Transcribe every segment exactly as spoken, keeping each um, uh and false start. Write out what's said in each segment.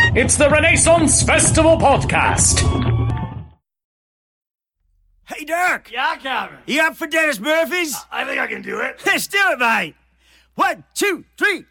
It's the Renaissance Festival Podcast. Hey, Dirk. Yeah, Calvin. You up for Dennis Murphy's? I think I can do it. Let's do it, mate. One, two, three.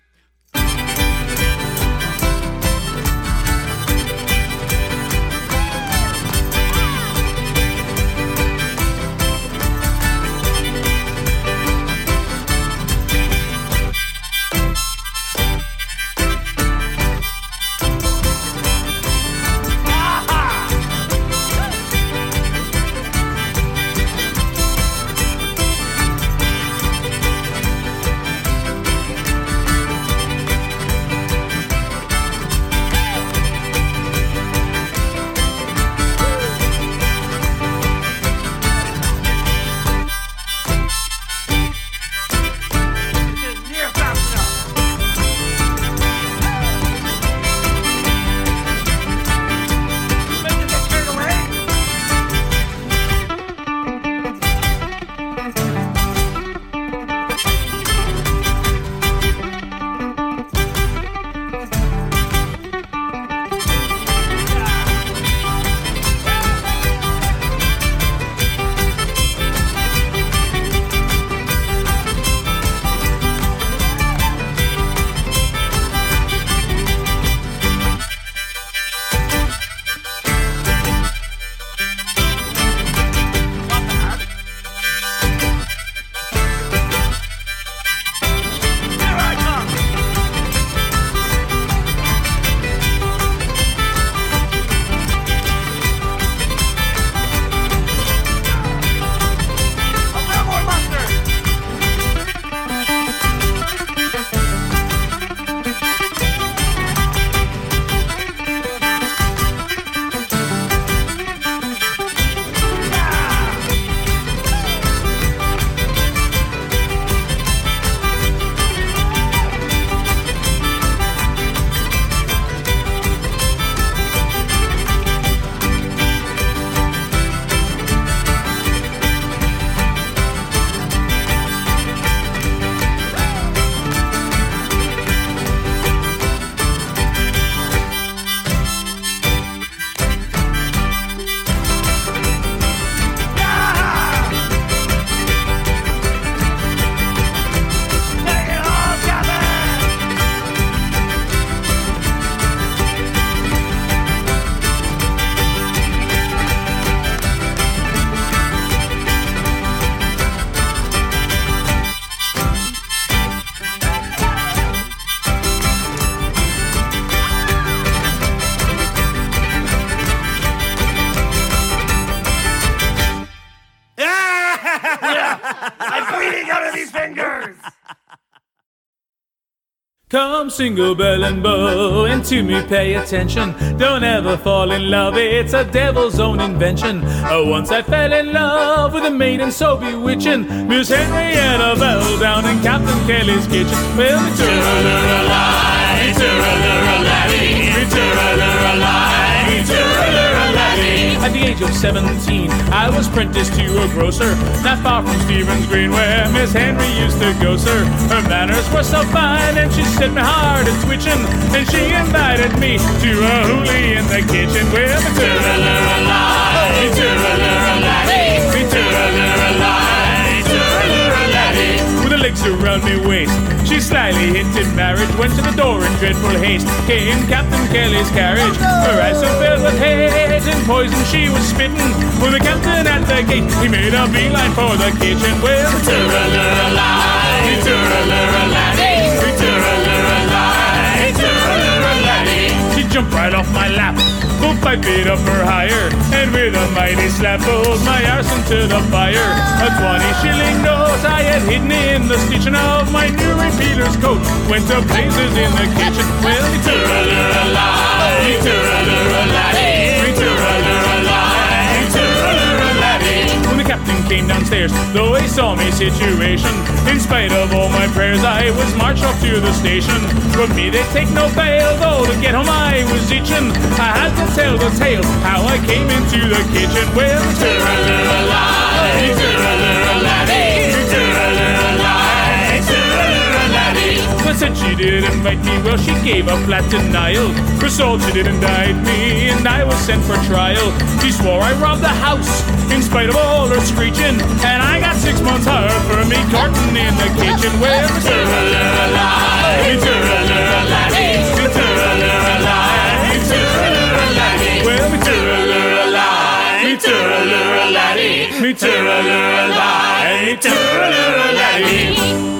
Come, single bell and bow, and to me pay attention. Don't ever fall in love, it's a devil's own invention. Oh, once I fell in love with a maiden so bewitching, Miss Henrietta Bell down in Captain Kelly's kitchen. Well, me turra-lura-lie, me turra-lura-laddie, me turra-lura-lie, me turra-lura-laddie. At the age of seventeen, I was apprenticed to a grocer, not far from Stephen's Green, where Miss Henry used to go, sir. Her manners were so fine, and she set my heart a twitching, and she invited me to a hoolie in the kitchen. Well, me turra-lura-lie, me turra-lura-laddie, me turra-lura-lie, me turra-lura-laddie. With her legs around me waist, she slyly hinted marriage, went to the door in dreadful haste. Came Captain Kelly's carriage, her eyes so filled with hate and poison she was spitting. With the captain at the gate, he made a beeline for the kitchen. Well, me turra-lura-lie, me turra-lura-laddie, me turra-lura-lie, me turra-lura-laddie. She jumped right off my lap, full five feet up her higher, and with a mighty slap pulled my arse into the fire. A twenty shilling note I had hidden in the stitching of my new repeater's coat went to blazes in the kitchen. Well, me turra-lura-lie, me turra-lura-laddie, me turra-lura-lie, me turra-lura-laddie. When the captain came downstairs, though he saw me situation, in spite of all my prayers, I was marched off to the station. From me they take no bail, though to get home I was itching. I had to tell the tale, how I came into the kitchen. Well, turra-lura-lie, turra-lura-laddie, turra-lura-lie, turra-lura-laddie. But said she didn't invite me, well, she gave a flat denial. Result, she didn't indict me, and I was sent for trial. She swore I robbed the house, in spite of all her screeching, and I got six months higher for me carting in the kitchen. Where is Turaluralai, Turaluralai, Turaluralai, Turaluralai, well, me Turaluralai, Turaluralai, me Turaluralai, Turaluralai.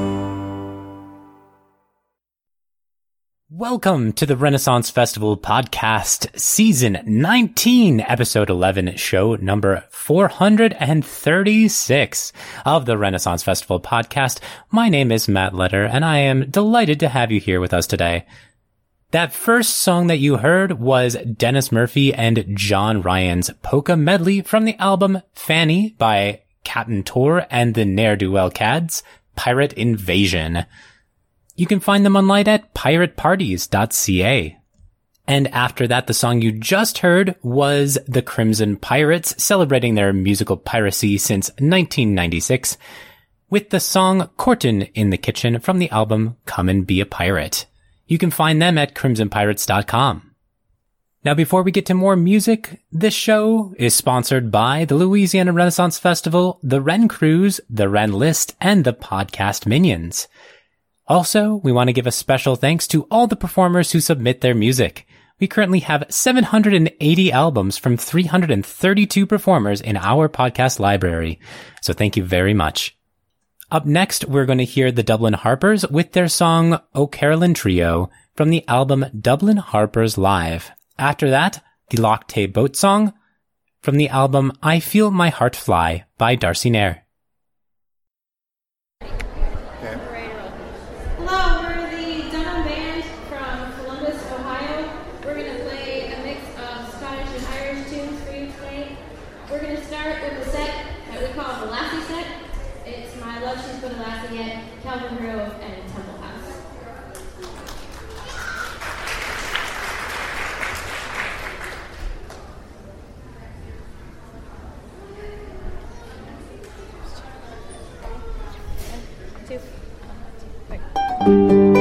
Welcome to the Renaissance Festival Podcast, Season nineteen, Episode eleven, Show number four hundred thirty-six of the Renaissance Festival Podcast. My name is Matt Letter, and I am delighted to have you here with us today. That first song that you heard was Dennis Murphy and John Ryan's Polka Medley from the album Fanny by Captain Tor and the Ne'er-Do-Well Cads, Pirate Invasion. You can find them online at pirate parties dot c a. And after that, the song you just heard was the Crimson Pirates, celebrating their musical piracy since nineteen ninety-six, with the song Courtin' in the Kitchen from the album Come and Be a Pirate. You can find them at crimson pirates dot com. Now, before we get to more music, this show is sponsored by the Louisiana Renaissance Festival, the Ren Cruise, the Ren List, and the Podcast Minions. Also, we want to give a special thanks to all the performers who submit their music. We currently have seven hundred eighty albums from three hundred thirty-two performers in our podcast library. So thank you very much. Up next, we're going to hear the Dublin Harpers with their song O Carolyn Trio from the album Dublin Harpers Live. After that, the Loch Tay Boat Song from the album I Feel My Heart Fly by Darcy Nair. Calvin Grove and Temple House. Two. Three.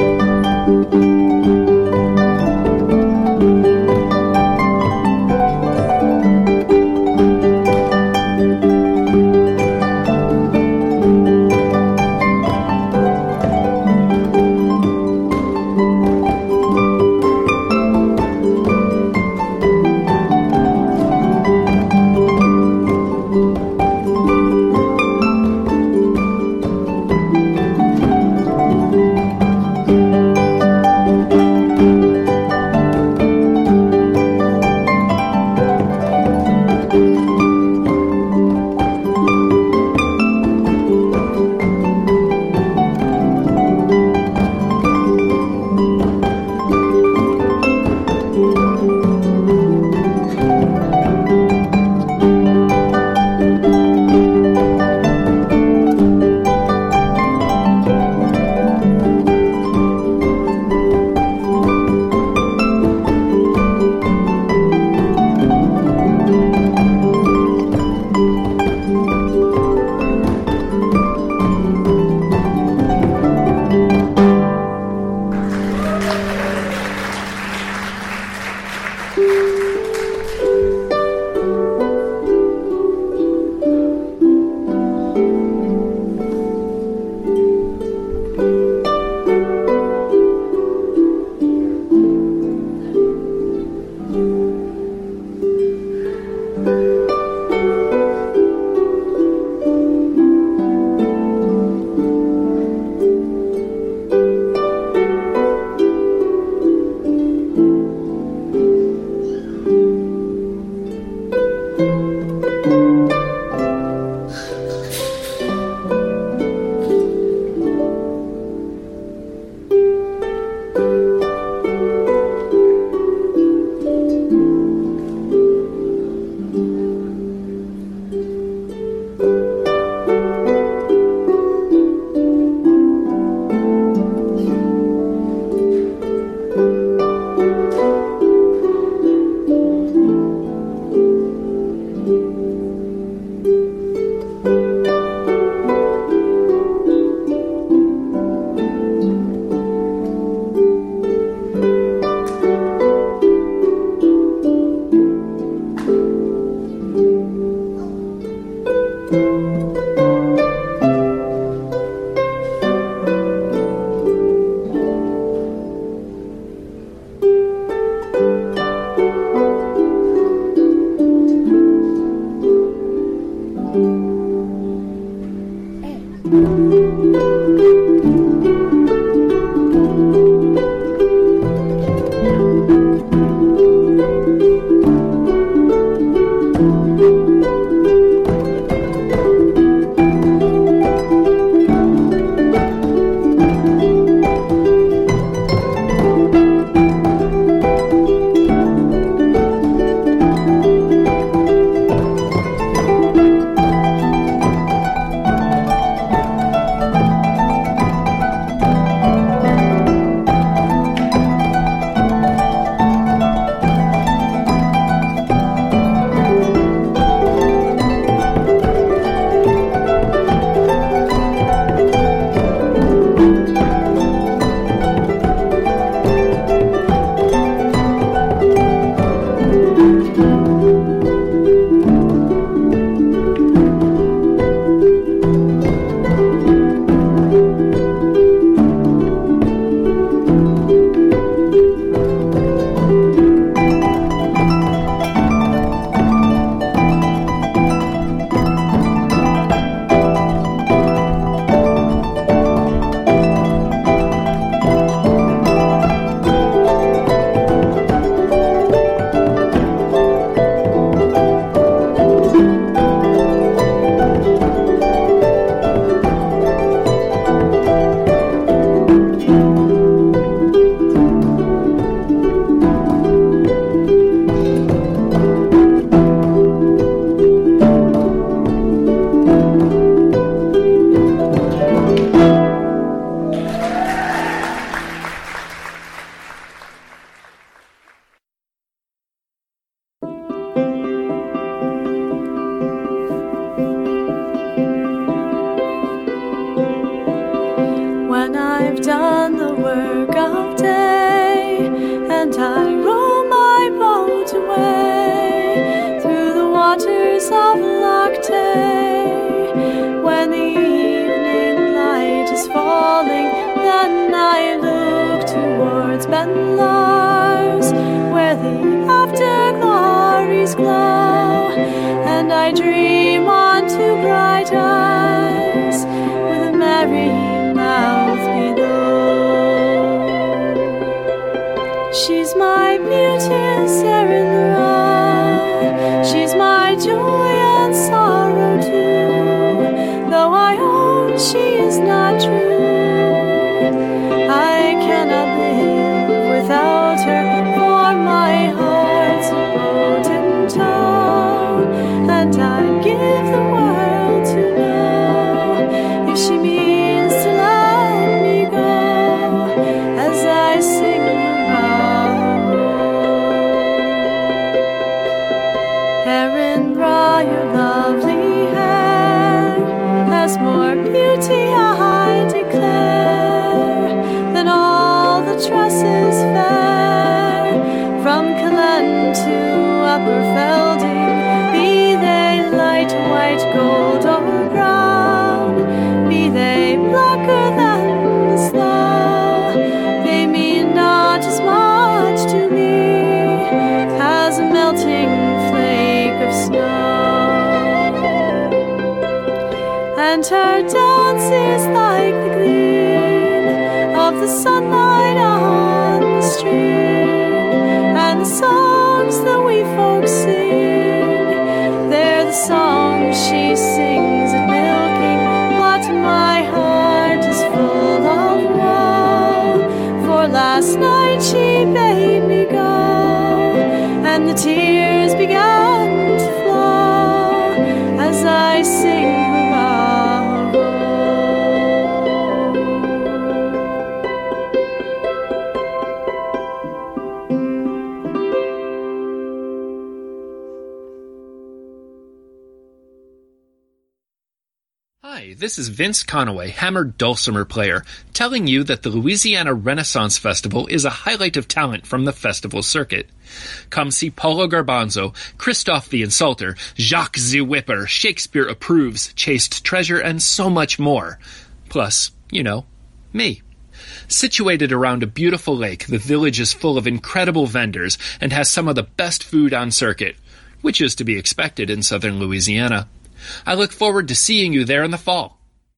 Hi, this is Vince Conaway, hammered dulcimer player, telling you that the Louisiana Renaissance Festival is a highlight of talent from the festival circuit. Come see Paulo Garbanzo, Christophe the Insulter, Jacques the Whipper, Shakespeare Approves, Chaste Treasure, and so much more. Plus, you know, me. Situated around a beautiful lake, the village is full of incredible vendors and has some of the best food on circuit, which is to be expected in southern Louisiana. I look forward to seeing you there in the fall.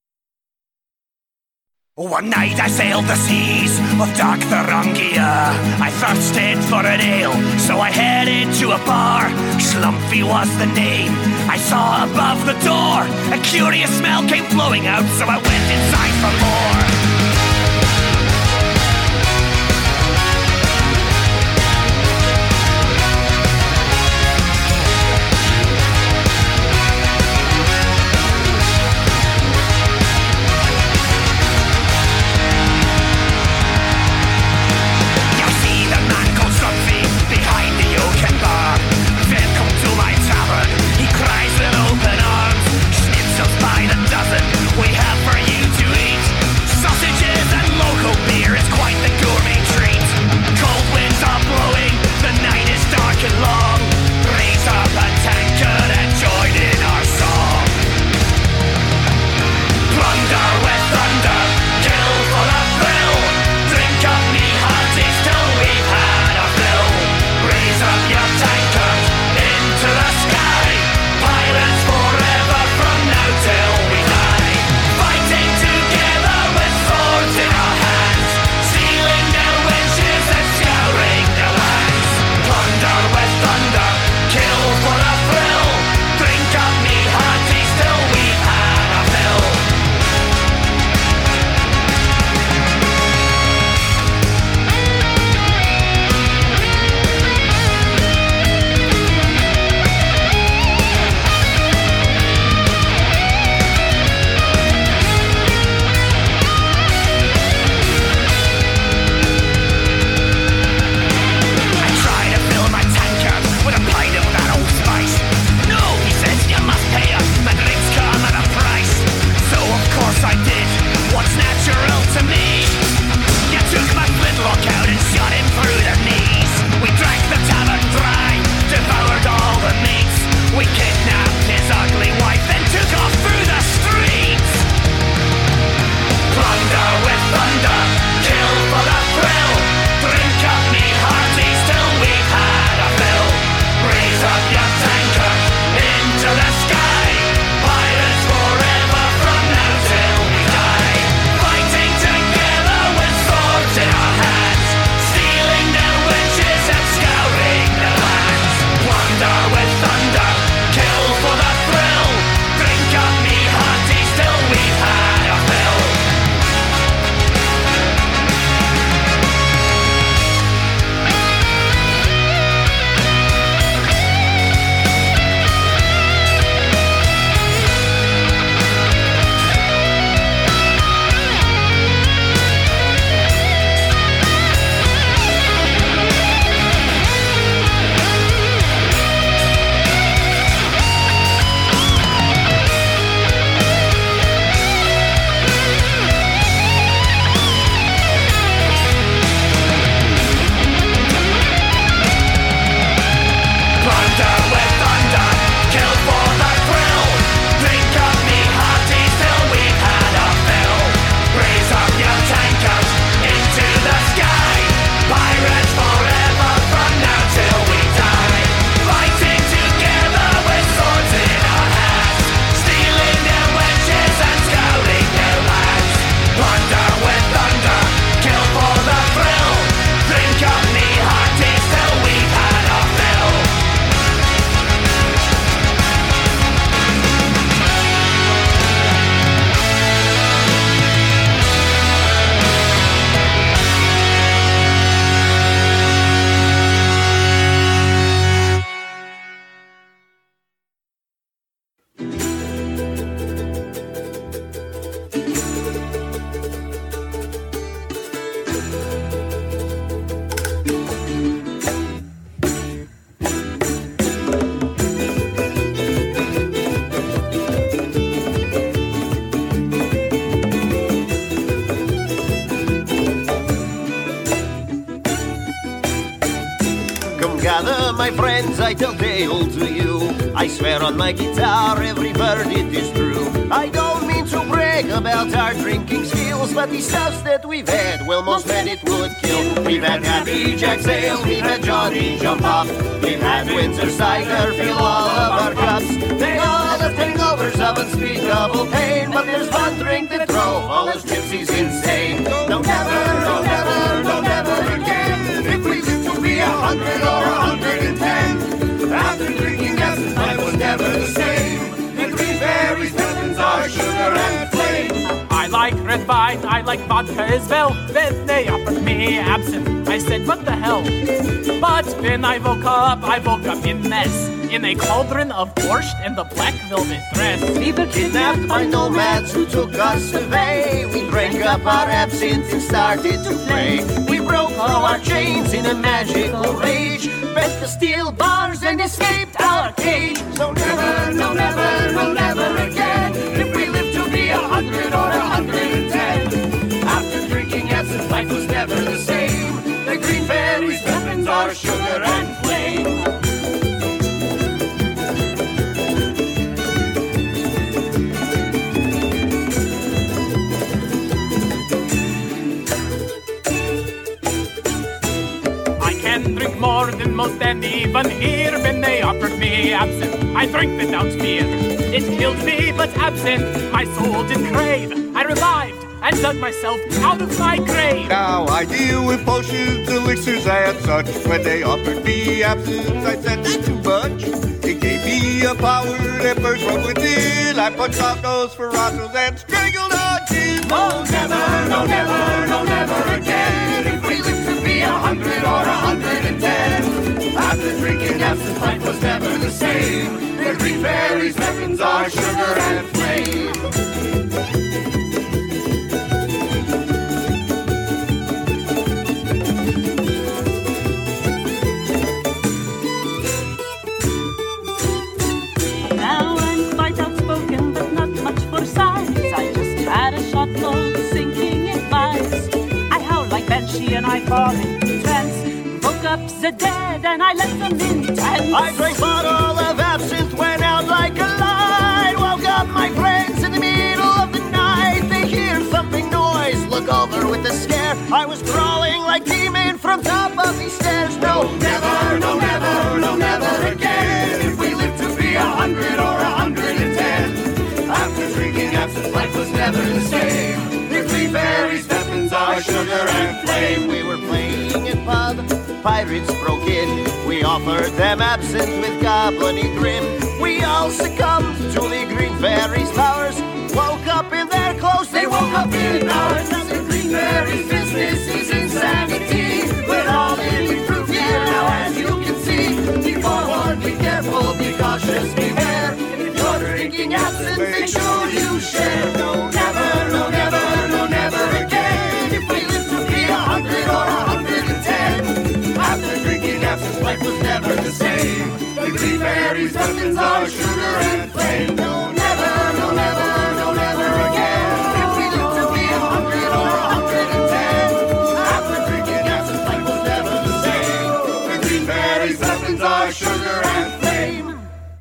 One night I sailed the seas of dark Thuringia. I thirsted for an ale, so I headed to a bar. Schlumpy was the name. I saw above the door a curious smell came flowing out, so I went inside for more. We have for you to eat sausages and local beer. It's quite the gourmet treat. Cold winds are blowing, the night is dark and long. Raise up a tankard and join in our song. Plunder with thunder, kill for the thrill. Drink up me hearties till we've had our fill. Raise up your tankard into the sky. Pirates forever from now till we die. I tell tale to you. I swear on my guitar, every word it is true. I don't mean to brag about our drinking skills, but the stuffs that we've had, well, most men it would kill. We've had Happy Jack's Ale, we've had Johnny Jump Off, we've had Winter Cider, fill all of our cups. They all have hangovers of unspeakable pain, but there's one drink that drove all us gypsies insane. No, never, no, never, no, never again. If we live to be a hundred or a hundred and ten, after drinking acid, life was never the same. The green berries, pepins are sugar and flame. I like red wine, I like vodka as well. Then they offered me absinthe. I said, what the hell? But when I woke up, I woke up in mess, in a cauldron of borscht and the black velvet dress. We were kidnapped by nomads who took us away. We drank up our absinthe and started to play. We broke all our chains in a magical rage, bet the steel bars and escaped our cage. So never, no, never, no, never again. If we live to be a hundred or a hundred and ten, after drinking acid, life was never the same. The green berries, weapons are sugar and flame. Drink more than most and even here. When they offered me absinthe, I drank without fear. It killed me, but absinthe my soul did crave. I revived and dug myself out of my grave. Now I deal with potions, elixirs, and such. When they offered me absinthe, I said that's too much. It gave me a power that burst from within. I punched out those ferratos and strangled our kin. Oh, never, no, never, no, never again. If we live to be a hundred or a hundred and ten, after drinking absinthe, life was never the same. The green berries, weapons are sugar and flame. Now I'm quite outspoken, but not much for size. I just had a shot of sinking in mice. I howl like Banshee and I fall into trance. Woke up the dead and I left them intense. I drank bottle of absinthe, went out like a light. Woke up my friends in the middle of the night. They hear thumping noise, look over with a scare. I was crawling like demon from top of these stairs. No, never, no, never, no, never again. If we live to be a hundred or a hundred and ten, after drinking absinthe, life was never the same. The green berries, weapons are sugar and flame. We were playing at pub, pirates broke in. We offered them absinthe with goblin-y grin. We all succumbed to the green berries' powers. Woke up in their clothes, they woke up in ours. And the green berries' business is insanity. We're all in proof here now, as you can see. Be forewarned, be careful, be cautious, beware. If you're drinking absinthe, make sure you share. No, never, no, never, no, never again. If we live to be a hundred or a hundred and ten, after drinking absinthe, life was never the same. The green berries, weapons are sugar and flame. No, never, no, never, no, never again. If we live to be a hundred or a hundred and ten, after drinking absinthe, life was never the same. The green berries, weapons are sugar and flame.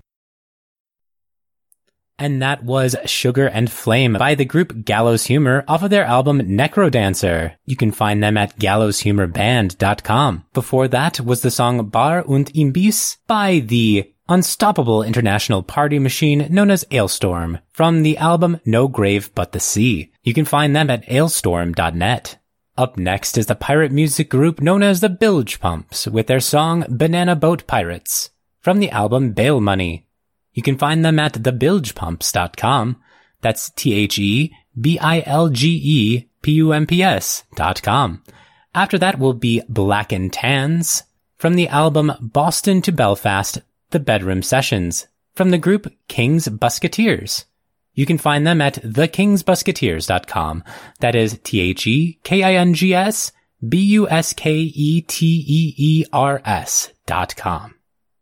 And that was Sugar and Flame by the group Gallows Humor off of their album Necrodancer. You can find them at gallows humor band dot com. Before that was the song Bar und Imbiss by the unstoppable international party machine known as Alestorm from the album No Grave But the Sea. You can find them at alestorm dot net. Up next is the pirate music group known as the Bilge Pumps with their song Banana Boat Pirates from the album Bail Money. You can find them at the bilge pumps dot com. That's T H E B I L G E P U M P S dot com. After that will be Black and Tans from the album Boston to Belfast, The Bedroom Sessions from the group King's Busketeers. You can find them at the kings busketeers dot com. That is T H E K I N G S B U S K E T E E R S dot com.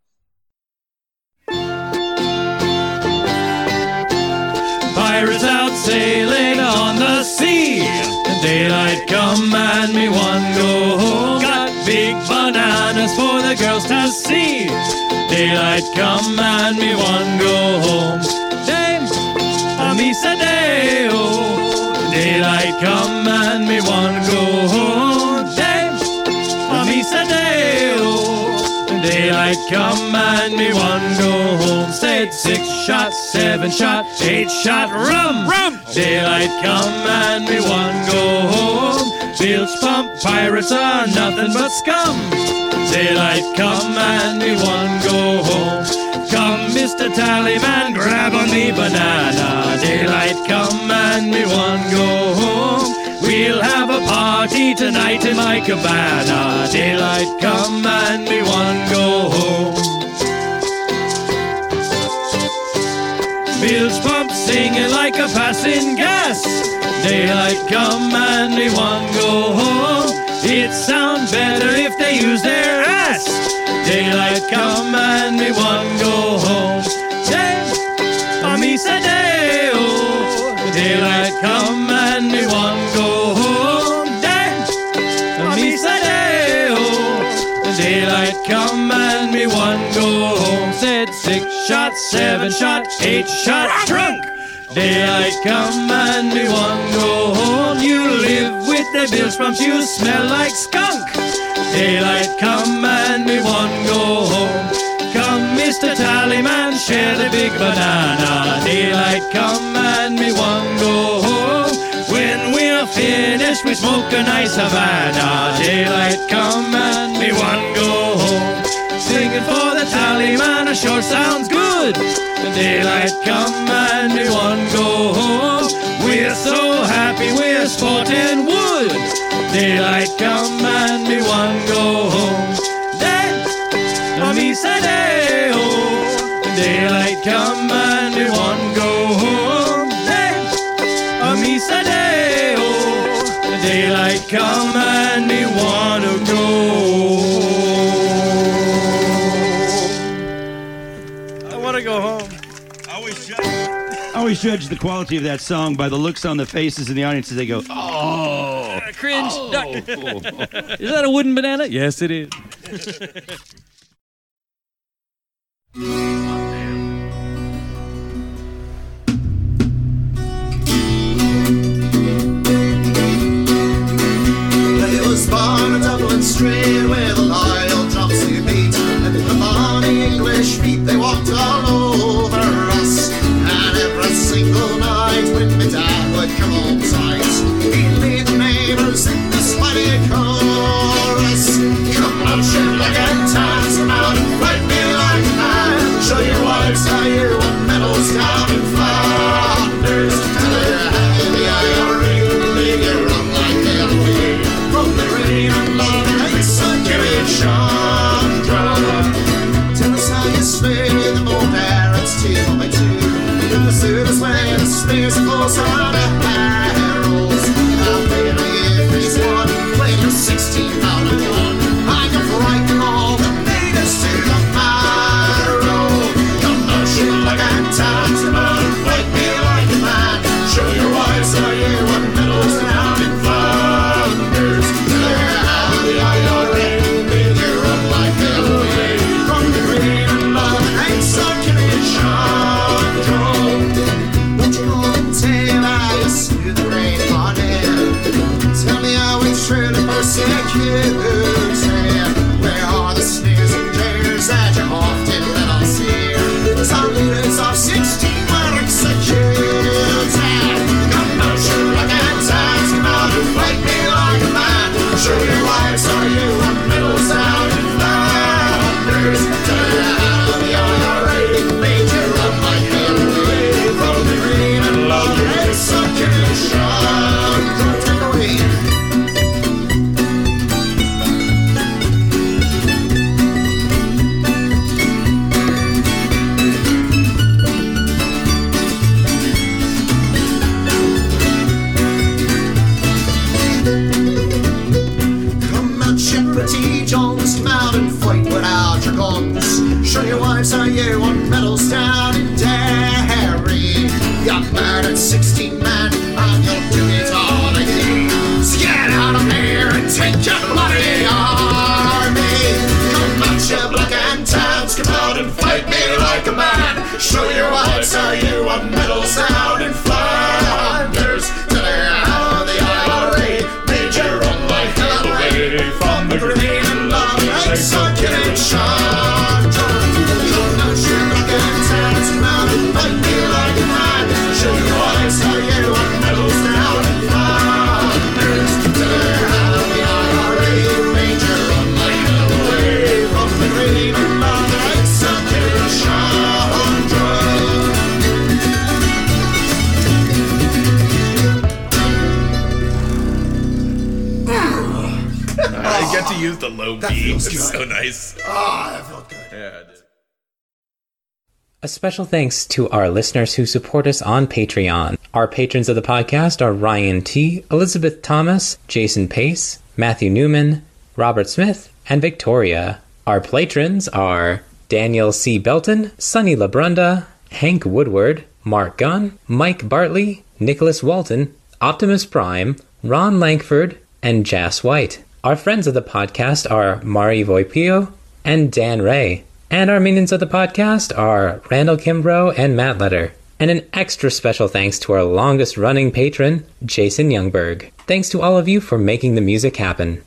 Pirates out sailing on the sea. The daylight come and me one go home. Got big bananas for the girls to see. Daylight come and me one go home. Dame, a me say day, oh. Daylight come and me one go home. Dame, a me say day, oh. Daylight come and me one go home. Said six shot, seven shot, eight shot, rum, rum. Daylight come and me one go home. Bilge pump pirates are nothing but scum. Daylight come and me one go home. Come, Mister Tallyman, grab on me banana. Daylight come and me one go home. We'll have a party tonight in my cabana. Daylight come and me one go home. Bilge pump singing like a passing gas. Daylight come and me one go home. It sounds better if they use their ass. Daylight come and me one go home. Day, a me say day, oh. Daylight come and me one go home. Day, a me say day, oh. Daylight come and me one go home. Said six shot, seven shot, eight shot, drunk. Daylight come and me one go home. You live with the bilge pumps, you smell like skunk. Daylight come and me one go home. Come, Mister Tallyman, share the big banana. Daylight come and me one go home. When we're finished, we smoke a nice Havana. Daylight come and me one go home. Singing for the Tallyman sure sounds good. Daylight come and me one go home. We're so happy we're sporting wood. Daylight come and me one go home. Day, a me say day, oh. Daylight come and me one go home. Day, a me say day, oh. Daylight come and me wanna go. I wanna go home. I always judge, I always judge the quality of that song by the looks on the faces in the audience as they go, oh. Uh, cringe. Oh. Duck. Is that a wooden banana? Yes, it is. They was born in Dublin Street with a loyal dropsy beat, and in the bonny English feet they walked all over us. And every single night when my dad would come home tight, he'd lead the neighbours in this mighty chorus. Come on, shit like a times, come out and fight me like a man. Show your wives how you won medals down in Flanders. Tell you how the I R A leave you run like they'll be. From the rain and love and hate, so give it Chandra. Tell us how you slay the more parents two by two. In the service when the spears and balls on the barrels. Now baby, if he's one, play your sixteen pound of one. I can frighten them all, the natives to the marrow. Come on, shit like a times, come on, fight me like a man. Show your wives how you won medals down in Flanders. Tell her how the I R A made you run like hell away. From the green and love and hate, so give me a shot, won't you go and tell how you slew the rain on him? Tell me how we truly persecute him. Where are the sneers and jeers that you often let us hear? Some leaders of sixteen were executed. Come on, shoot like that times, come out and fight me like a man. Show your wives how you won medals down in Flanders. Tell you how the I R A made you run like hell away. From the green and love and hate, so give it a shot. Don't take away. he used a low That B. feels It's good. so nice. Ah, that felt good. Yeah, it did. A special thanks to our listeners who support us on Patreon. Our patrons of the podcast are Ryan T., Elizabeth Thomas, Jason Pace, Matthew Newman, Robert Smith, and Victoria. Our patrons are Daniel C. Belton, Sonny LaBrunda, Hank Woodward, Mark Gunn, Mike Bartley, Nicholas Walton, Optimus Prime, Ron Langford, and Jas White. Our friends of the podcast are Mari Voipio and Dan Ray. And our minions of the podcast are Randall Kimbrough and Matt Letter. And an extra special thanks to our longest running patron, Jason Youngberg. Thanks to all of you for making the music happen.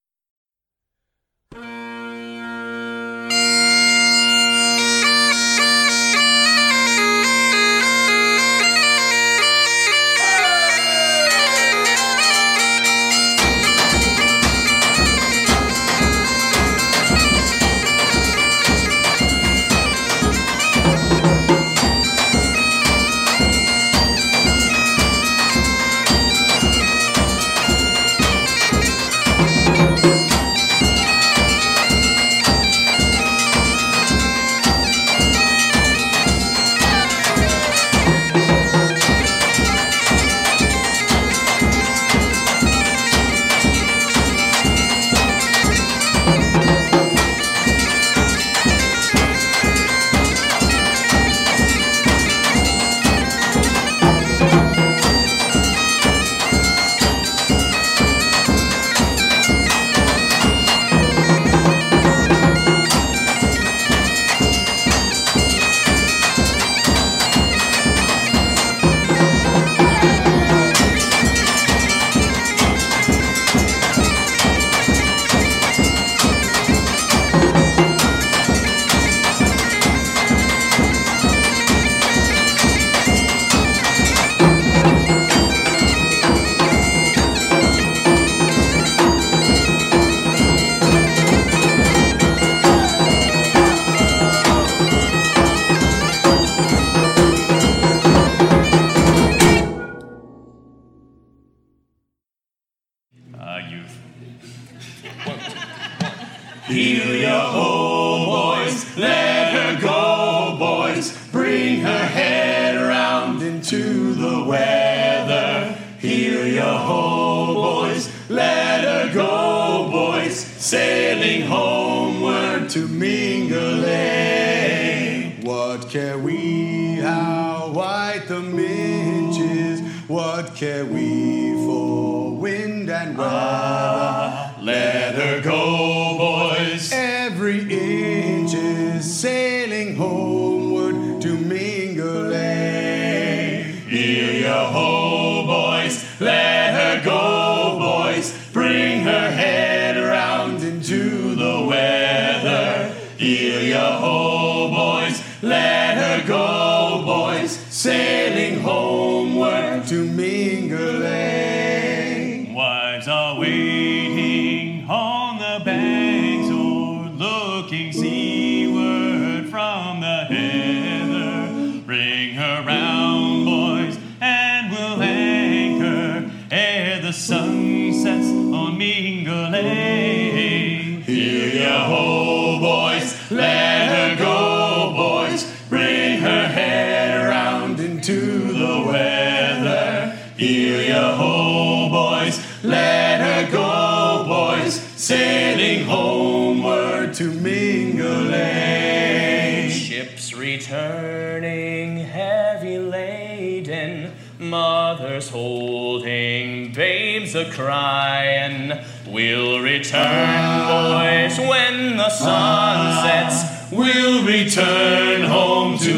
Heel your ho, boys, let her go, boys. Bring her head around into the weather. Heel your ho, boys, let her go, boys. Sailing homeward to Mingulay. What care we how white the minch is? What care we for wind and weather? Ah, let her go, boys. Every inch is sailing homeward to Mingulay. Heel your ho, boys, let her go, boys. Bring her head around into the weather. Heel your ho, boys, let her go, boys. Sailing homeward to Mingulay. Wives are waiting on the banks or looking seaward from the heather. Bring her round, boys, and we'll anchor ere the sun sets on Mingulay. Heel your ho, boys, let her go, boys. Bring her head around into the weather. Heel your ho, boys, let her go, boys. Sailing homeward to Mingulay. Ships returning heavy laden, mothers holding babes a crying. We'll return, boys, when the sun sets. We'll return home to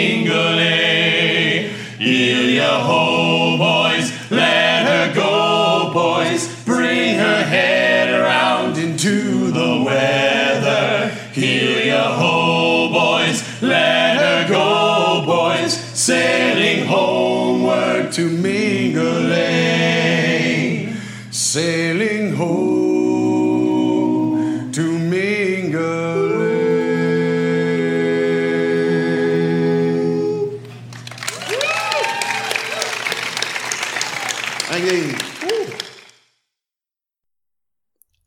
Mingulay. Heel your ho, boys, let her go, boys. Bring her head around into the weather. Heel your ho, boys, let her go, boys. Sailing homeward to Mingulay. Sailing home to Mingulay.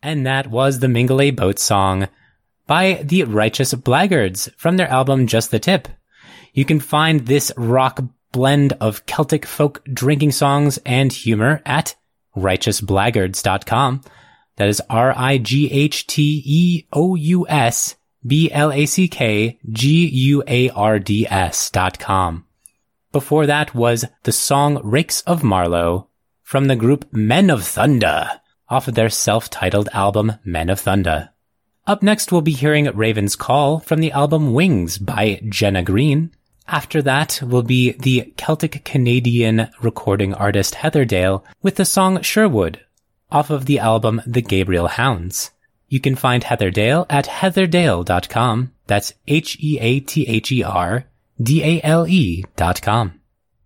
And that was the Mingle Boat Song by the Righteous Blackguards from their album Just the Tip. You can find this rock blend of Celtic folk drinking songs and humor at righteous blackguards dot com. That is R I G H T E O U S B L A C K G U A R D S dot com. Before that was the song Rakes of Marlow from the group Men of Thunder off of their self-titled album Men of Thunder. Up next we'll be hearing Raven's Call from the album Wings by Jenna Green. After that will be the Celtic-Canadian recording artist Heather Dale with the song Sherwood off of the album The Gabriel Hounds. You can find Heather Dale at heather dale dot com. That's H E A T H E R D A L E dot com.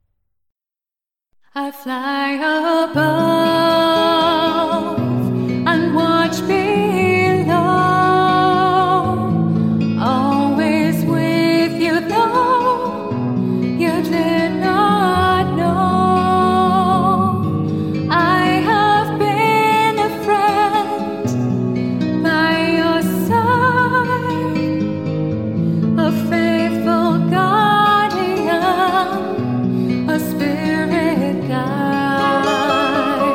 I fly above and watch below, always with you though you did not know. I have been a friend by your side, a faithful guardian, a spirit guide.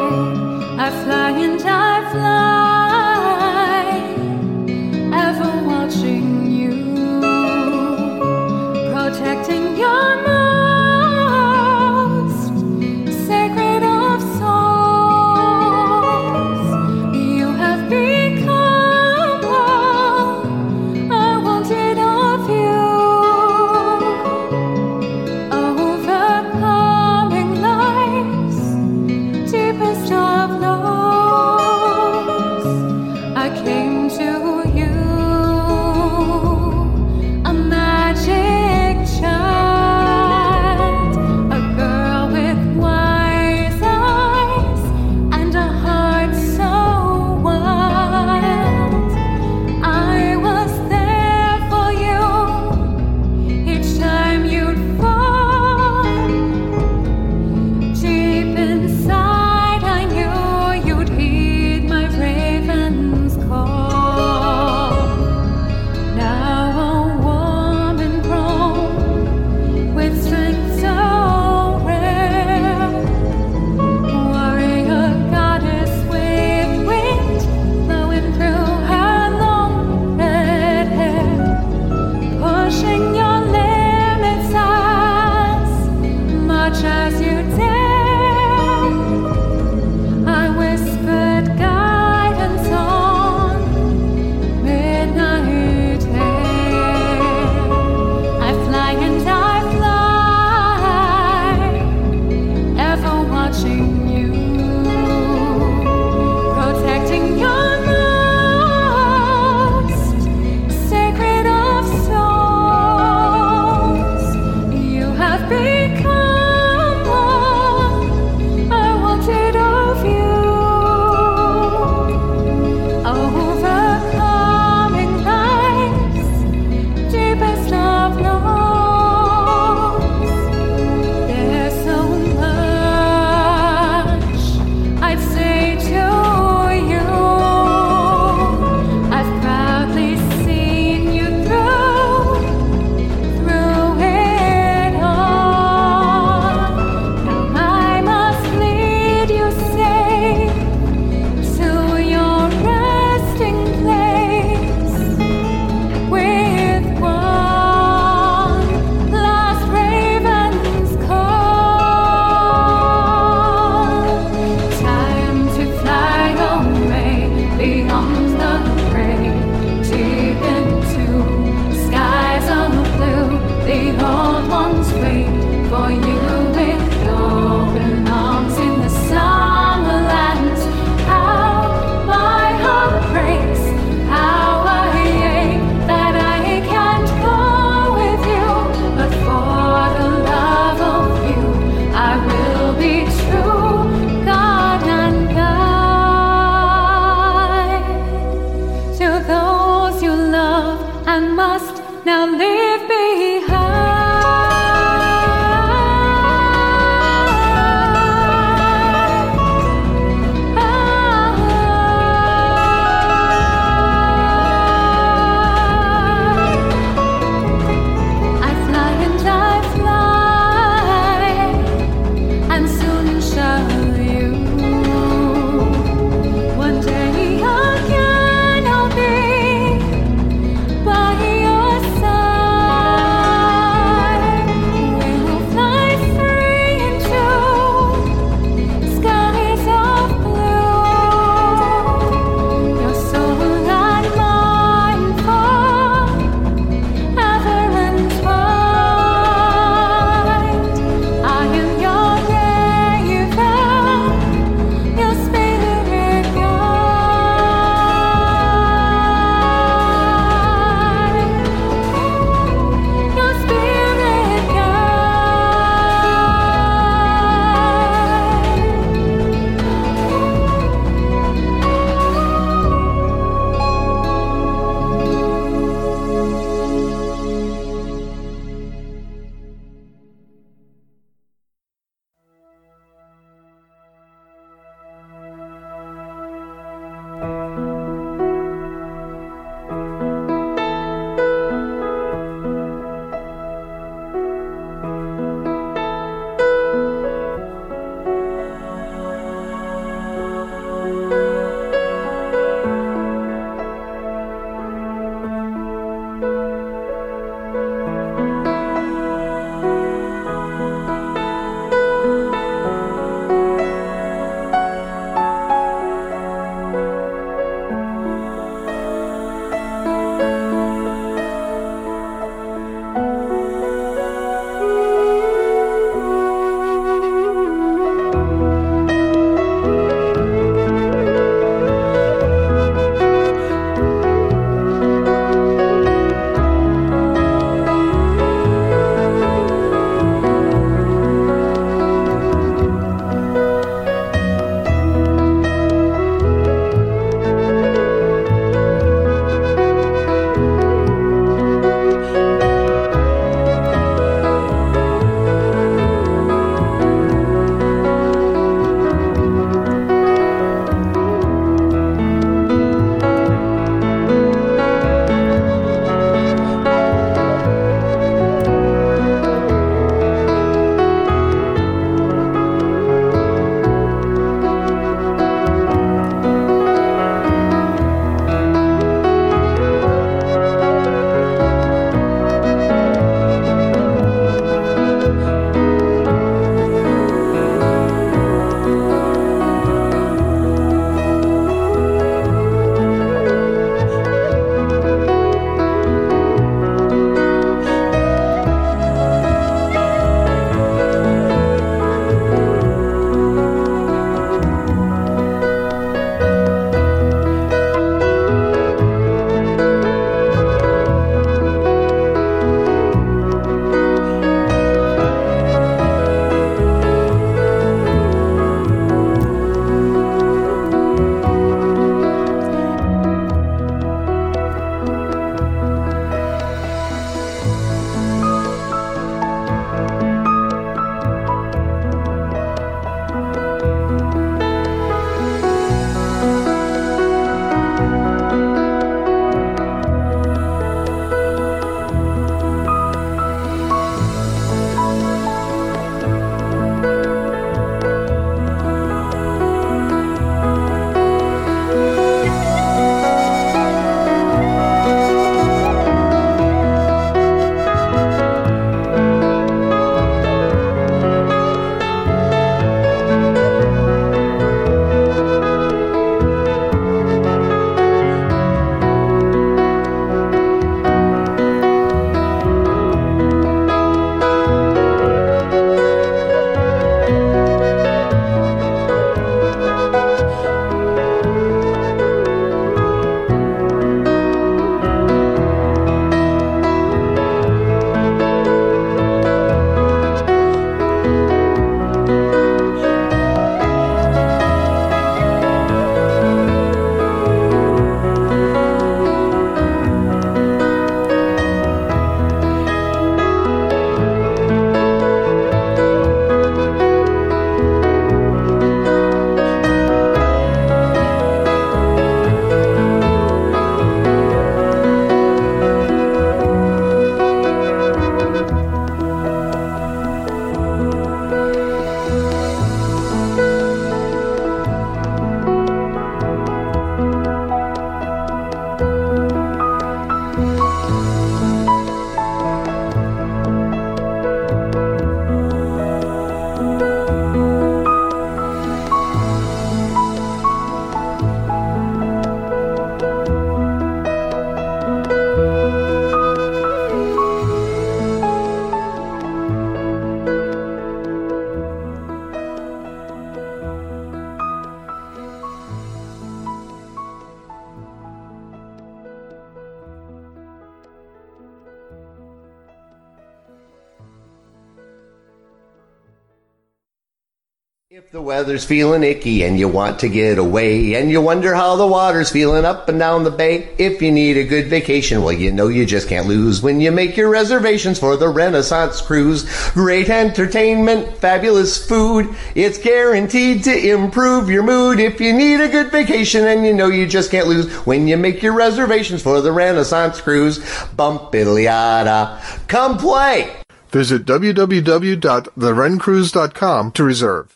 If the weather's feeling icky and you want to get away and you wonder how the water's feeling up and down the bay, if you need a good vacation, well, you know you just can't lose when you make your reservations for the Renaissance Cruise. Great entertainment, fabulous food, it's guaranteed to improve your mood. If you need a good vacation and you know you just can't lose when you make your reservations for the Renaissance Cruise, bump-iddly-yada, come play! Visit w w w dot the ren cruise dot com to reserve.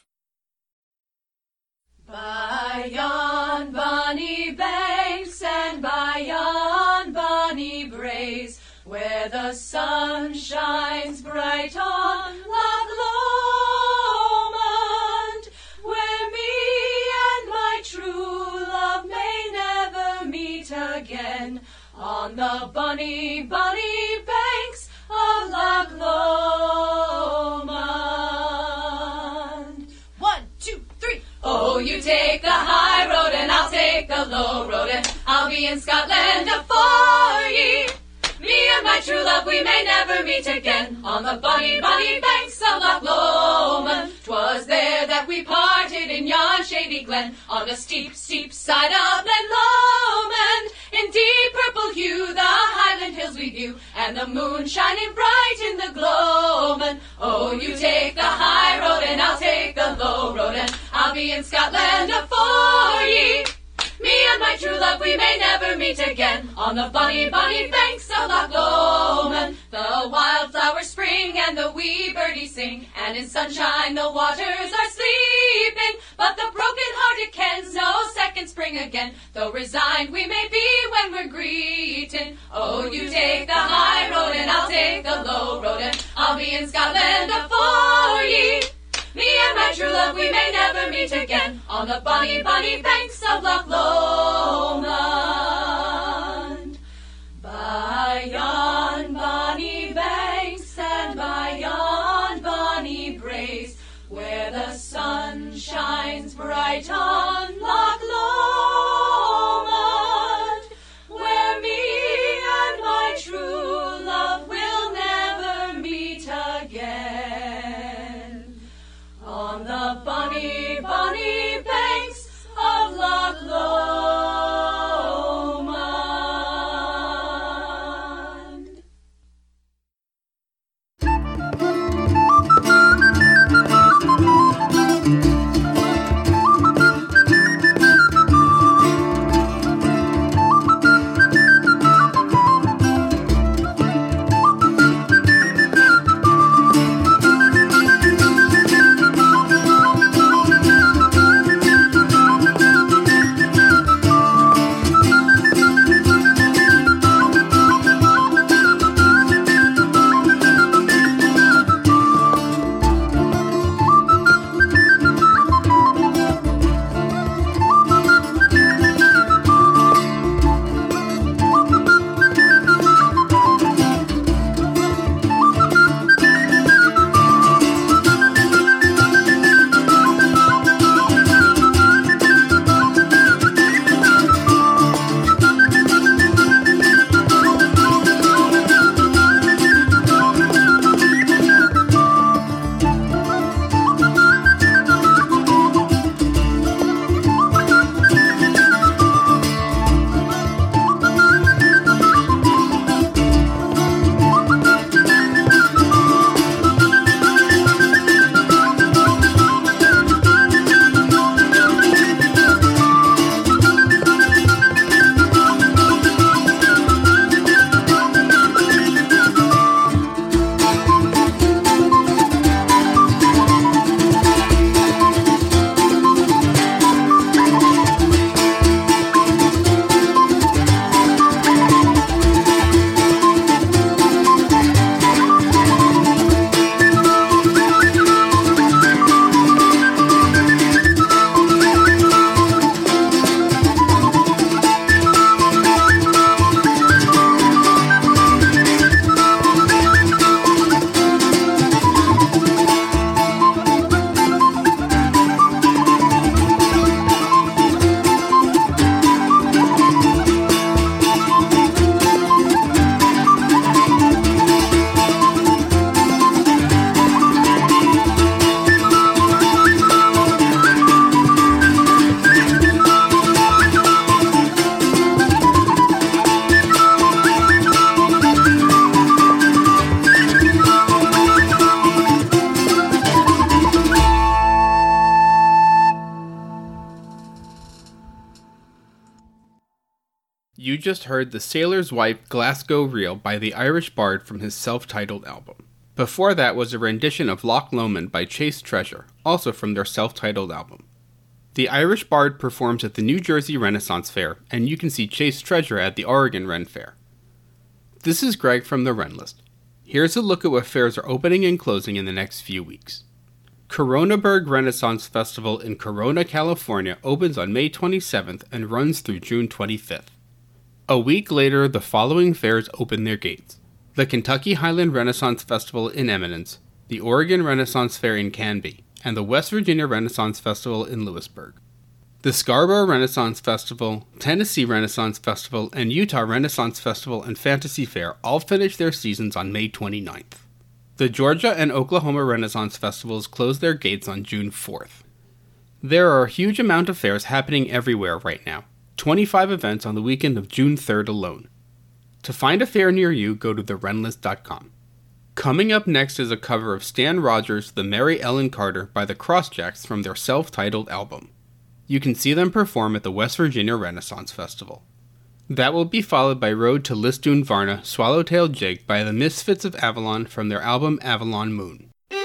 By yon bonny banks and by yon bonny braes, where the sun shines bright on Loch Lomond, where me and my true love may never meet again, on the bonny, bonny banks of Loch Lomond. One, two, three. Oh, you take the high road and I'll take the low road, and I'll be in Scotland afore ye. Me and my true love, we may never meet again, on the bonny, bonny banks of Loch Lomond. 'Twas there that we parted in yon shady glen, on the steep, steep side of Glen Lomond. In deep purple hue the Highland hills we view, and the moon shining bright in the gloaming. Oh, you take the high road and I'll take the low road, and I'll be in Scotland afore ye. Me and my true love, we may never meet again, on the bonny, bonny banks of Loch Lomond. The wildflowers spring and the wee birdies sing, and in sunshine the waters are sleeping. But the broken-hearted kens no second spring again, though resigned we may be when we're greeting. Oh, you take the high road and I'll take the low road, and I'll be in Scotland afore ye. Me and my true love, we may never meet again, on the bonny, bonny banks of Loch Lomond. By yon bonny banks and by yon bonny braes, where the sun shines bright on Loch Lomond, where me and my true love will never meet again, on the bonny, bonny banks of Loch Lomond. You just heard The Sailor's Wife Glasgow Reel by the Irish Bard from his self-titled album. Before that was a rendition of Loch Lomond by Chase Treasure, also from their self-titled album. The Irish Bard performs at the New Jersey Renaissance Fair, and you can see Chase Treasure at the Oregon Ren Fair. This is Greg from the Ren List. Here's a look at what fairs are opening and closing in the next few weeks. Coronaburg Renaissance Festival in Corona, California opens on May twenty-seventh and runs through June twenty-fifth. A week later, the following fairs open their gates. The Kentucky Highland Renaissance Festival in Eminence, the Oregon Renaissance Fair in Canby, and the West Virginia Renaissance Festival in Lewisburg. The Scarborough Renaissance Festival, Tennessee Renaissance Festival, and Utah Renaissance Festival and Fantasy Fair all finish their seasons on May twenty-ninth. The Georgia and Oklahoma Renaissance Festivals close their gates on June fourth. There are a huge amount of fairs happening everywhere right now. twenty-five events on the weekend of June third alone. To find a fair near you, go to the ren list dot com. Coming up next is a cover of Stan Rogers' The Mary Ellen Carter by the Crossjacks from their self-titled album. You can see them perform at the West Virginia Renaissance Festival. That will be followed by Road to Lisdoon Varna, Swallowtail Jig by the Misfits of Avalon from their album Avalon Moon.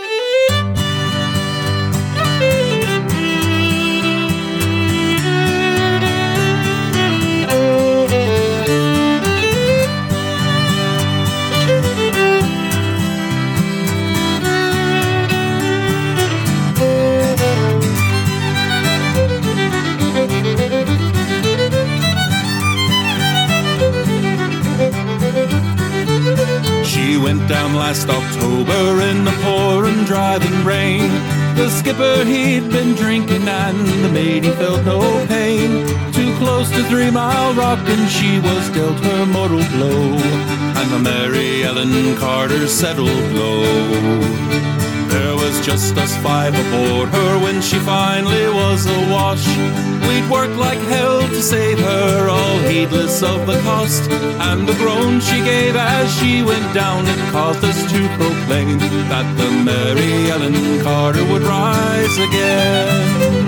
Went down last October in the pouring, driving rain. The skipper, he'd been drinking and the mate, he felt no pain. Too close to Three Mile Rock and she was dealt her mortal blow, and the Mary Ellen Carter settled low. There was just us five aboard her when she finally was awash. We'd worked like hell to save her, all heedless of the cost. And the groan she gave as she went down, it caused us to proclaim that the Mary Ellen Carter would rise again.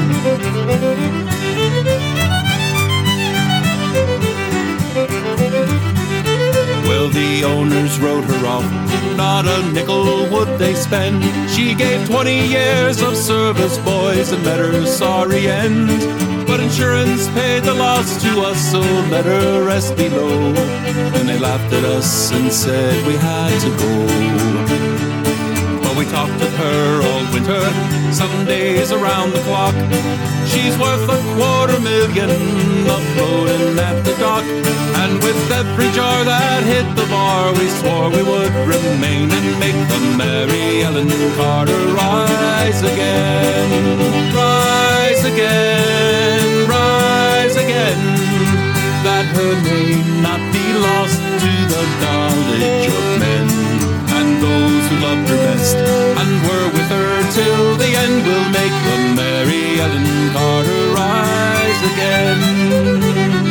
Well, the owners wrote her off, not a nickel would they spend. She gave twenty years of service, boys, and met her sorry end. But insurance paid the loss to us, so let her rest below. Then they laughed at us and said we had to go. But we talked with her all winter, some days around the clock. She's worth a quarter million, uploading at the dock. And with every jar that hit the bar, we swore we would remain and make the Mary Ellen Carter rise again. Rise again, rise again, that her name not be lost to the knowledge of men. And those who loved her best and were with her till the end will make the Mary Ellen Carter rise again.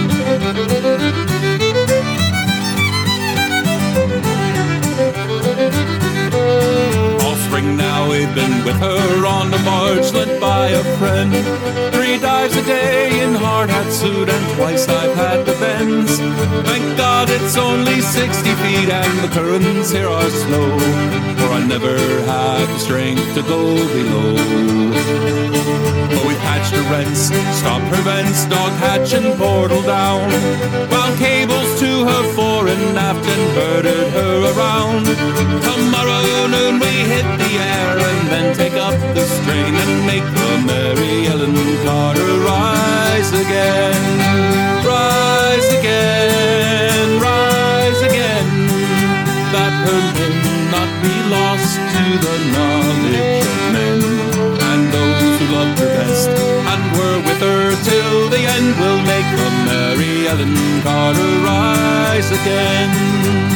All spring now we've been with her on the barge led by a friend. Three dives a day in hard hat suit and twice I've had the bends. Thank God it's only sixty feet and the currents here are slow, for I never had the strength to go below. But we patched her rents, stopped her vents, dog hatch and portal down, wound cables to her fore and aft and birded her around. Tomorrow noon we hit the air and then take up the strain and make the Mary Ellen Carter rise again. Rise again, rise again, that her name not be lost to the knowledge of men. And those who loved her best and were with her till the end will make the Mary Ellen Carter rise again.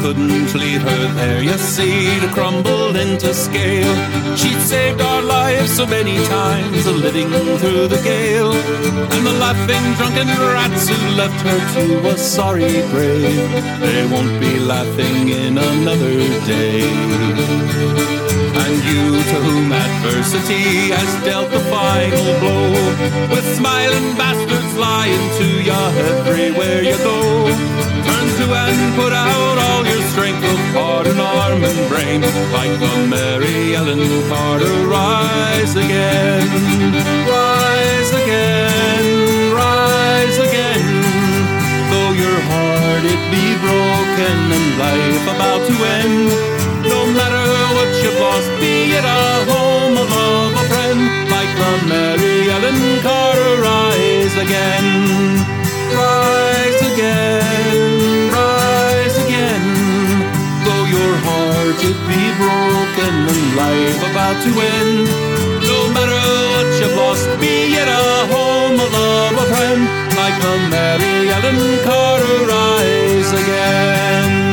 couldn't leave her there, you see, to crumble into scale. She'd saved our lives so many times, a living through the gale. And the laughing drunken rats who left her to a sorry grave, they won't be laughing in another day. And you to whom adversity has dealt the final blow, with smiling bastards lying to you everywhere you go, turn to and put out all your strength of heart and arm and brain, like the Mary Ellen Carter. Rise again, rise again, rise again. Though your heart it be broken and life about to end, no matter what you've lost, be it a home, a love, a friend, like the Mary Ellen Carter. Rise again, rise again, rise again. Though your heart it be broken and life about to end, no matter what you've lost, be it a home, a love, a friend, like the Mary Ellen Carter. Rise again.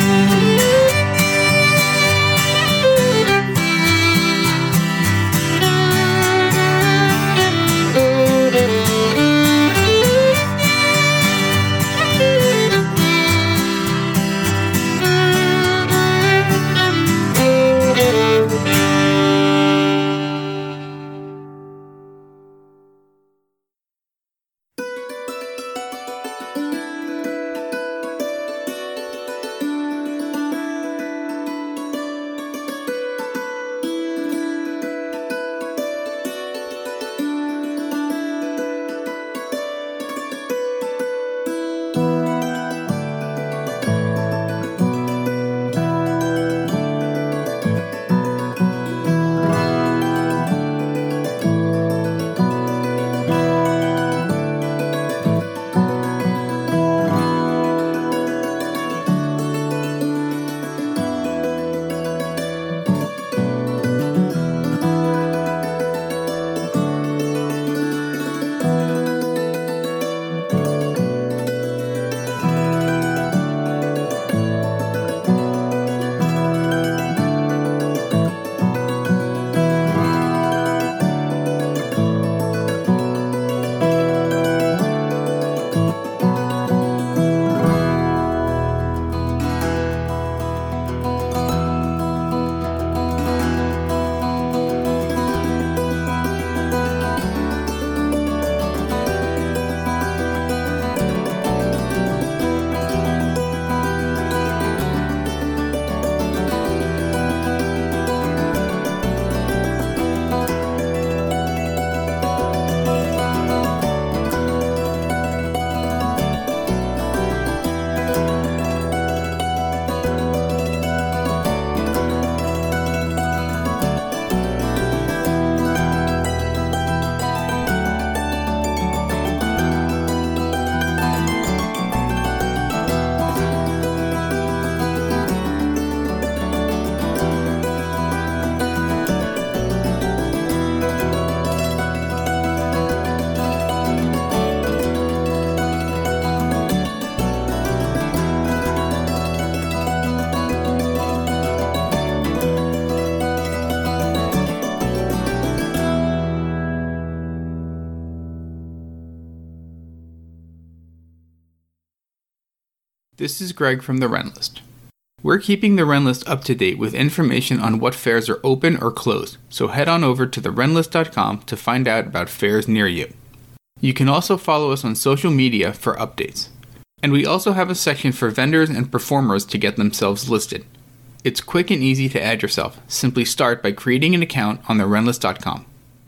This is Greg from the Ren List. We're keeping the Ren List up to date with information on what fairs are open or closed, so head on over to the ren list dot com to find out about fairs near you. You can also follow us on social media for updates. And we also have a section for vendors and performers to get themselves listed. It's quick and easy to add yourself. Simply start by creating an account on the ren list dot com.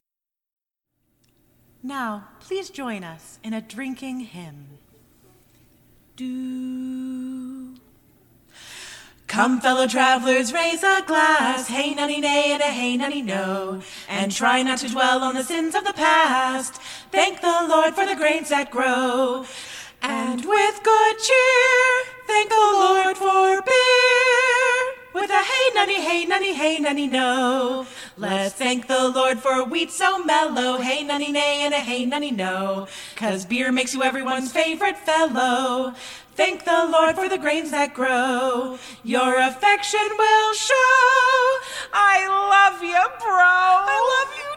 Now, please join us in a drinking hymn. Do. Come, fellow travelers, raise a glass. Hey, nunny, nay, and a hey, nunny, no. And try not to dwell on the sins of the past. Thank the Lord for the grains that grow. And with good cheer, thank the Lord for beer. With a hey nunny, hey nunny, hey nunny no. Let's thank the Lord for wheat so mellow. Hey nunny nay and a hey nunny no. Cause beer makes you everyone's favorite fellow. Thank the Lord for the grains that grow. Your affection will show. I love you, bro. I love you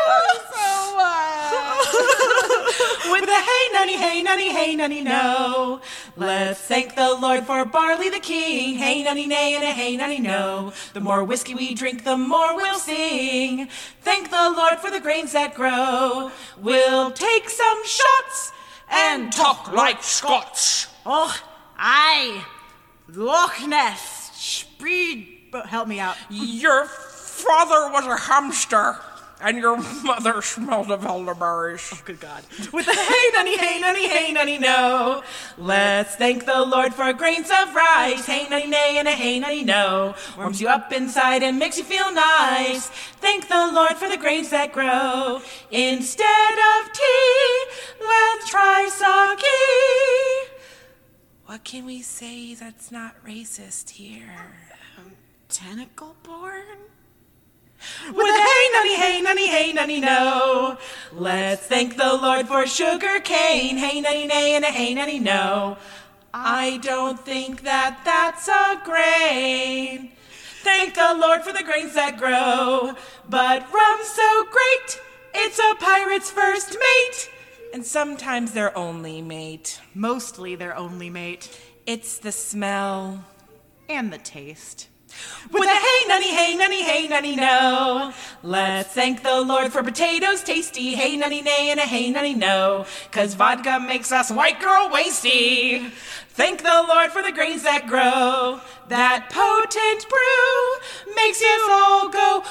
too. So much. With a hey nunny, hey nunny, hey nunny no. Let's thank the Lord for barley the king. Hey nunny nay and a hey nunny no. The more whiskey we drink, the more we'll sing. Thank the Lord for the grains that grow. We'll take some shots and talk like Scots. Oh, aye. Loch Ness. Speed. Help me out. Your father was a hamster, and your mother smelled of elderberries. Oh, good God. With a hey nunny, hey nunny, hey nunny no. Let's thank the Lord for grains of rice. Hey nunny nay and a hey nunny no. Warms you up inside and makes you feel nice. Thank the Lord for the grains that grow. Instead of tea, let's try sake. What can we say that's not racist here? Um, tentacle born? With a hey nunny, hey nunny, hey nunny no. Let's thank the Lord for sugar cane. Hey nunny nay and a hey nunny no. I don't think that that's a grain. Thank the Lord for the grains that grow. But rum's so great, it's a pirate's first mate. And sometimes their only mate. Mostly their only mate. It's the smell. And the taste. With a hey nunny, hey nunny, hey nunny no. Let's thank the Lord for potatoes tasty. Hey nunny nay and a hey nunny no. Cause vodka makes us white girl wasty. Thank the Lord for the grains that grow. That potent brew makes you all go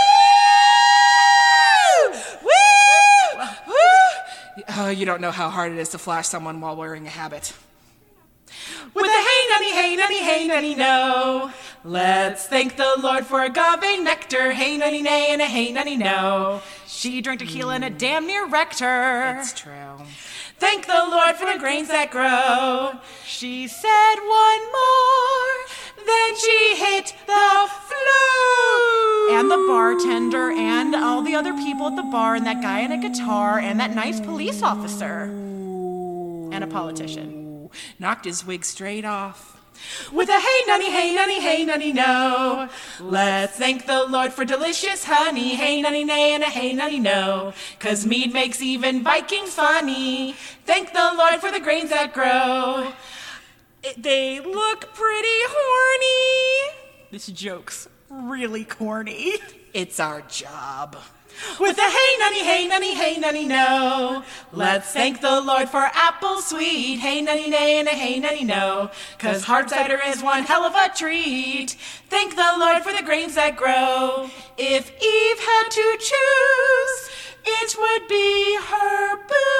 woo! Woo! Woo! Oh, you don't know how hard it is to flash someone while wearing a habit. With a hey nunny, hey nunny, hey nunny no. Let's thank the Lord for agave nectar. Hey nunny nay and a hey nunny no. She drank tequila and it damn near wrecked her. It's true. Thank the Lord for the grains that grow. She said one more, then she hit the floor. And the bartender and all the other people at the bar and that guy in a guitar and that nice police officer. And a politician. Knocked his wig straight off. With a hey nunny, hey nunny, hey nunny no. Let's thank the Lord for delicious honey. Hey nunny nay and a hey nunny no. Cause mead makes even Vikings funny. Thank the Lord for the grains that grow. It, they look pretty horny. This joke's really corny. It's our job. With a hey nunny, hey nunny, hey nunny no. Let's thank the Lord for apple sweet. Hey nunny nay and a hey nunny no. Cause hard cider is one hell of a treat. Thank the Lord for the grains that grow. If Eve had to choose, it would be her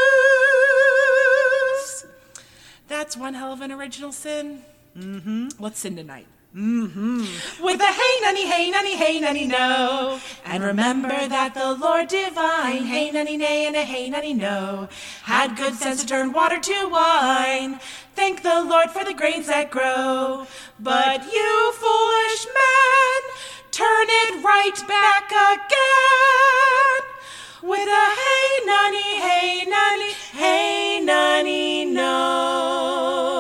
booze. That's one hell of an original sin. Mm-hmm. Let's sin tonight. Mm-hmm. With a hey nunny, hey nunny, hey nunny no. And remember that the Lord divine, hey nunny nay and a hey nunny no, had good sense to turn water to wine. Thank the Lord for the grains that grow. But you foolish man, turn it right back again. With a hey nunny, hey nunny, hey nunny no.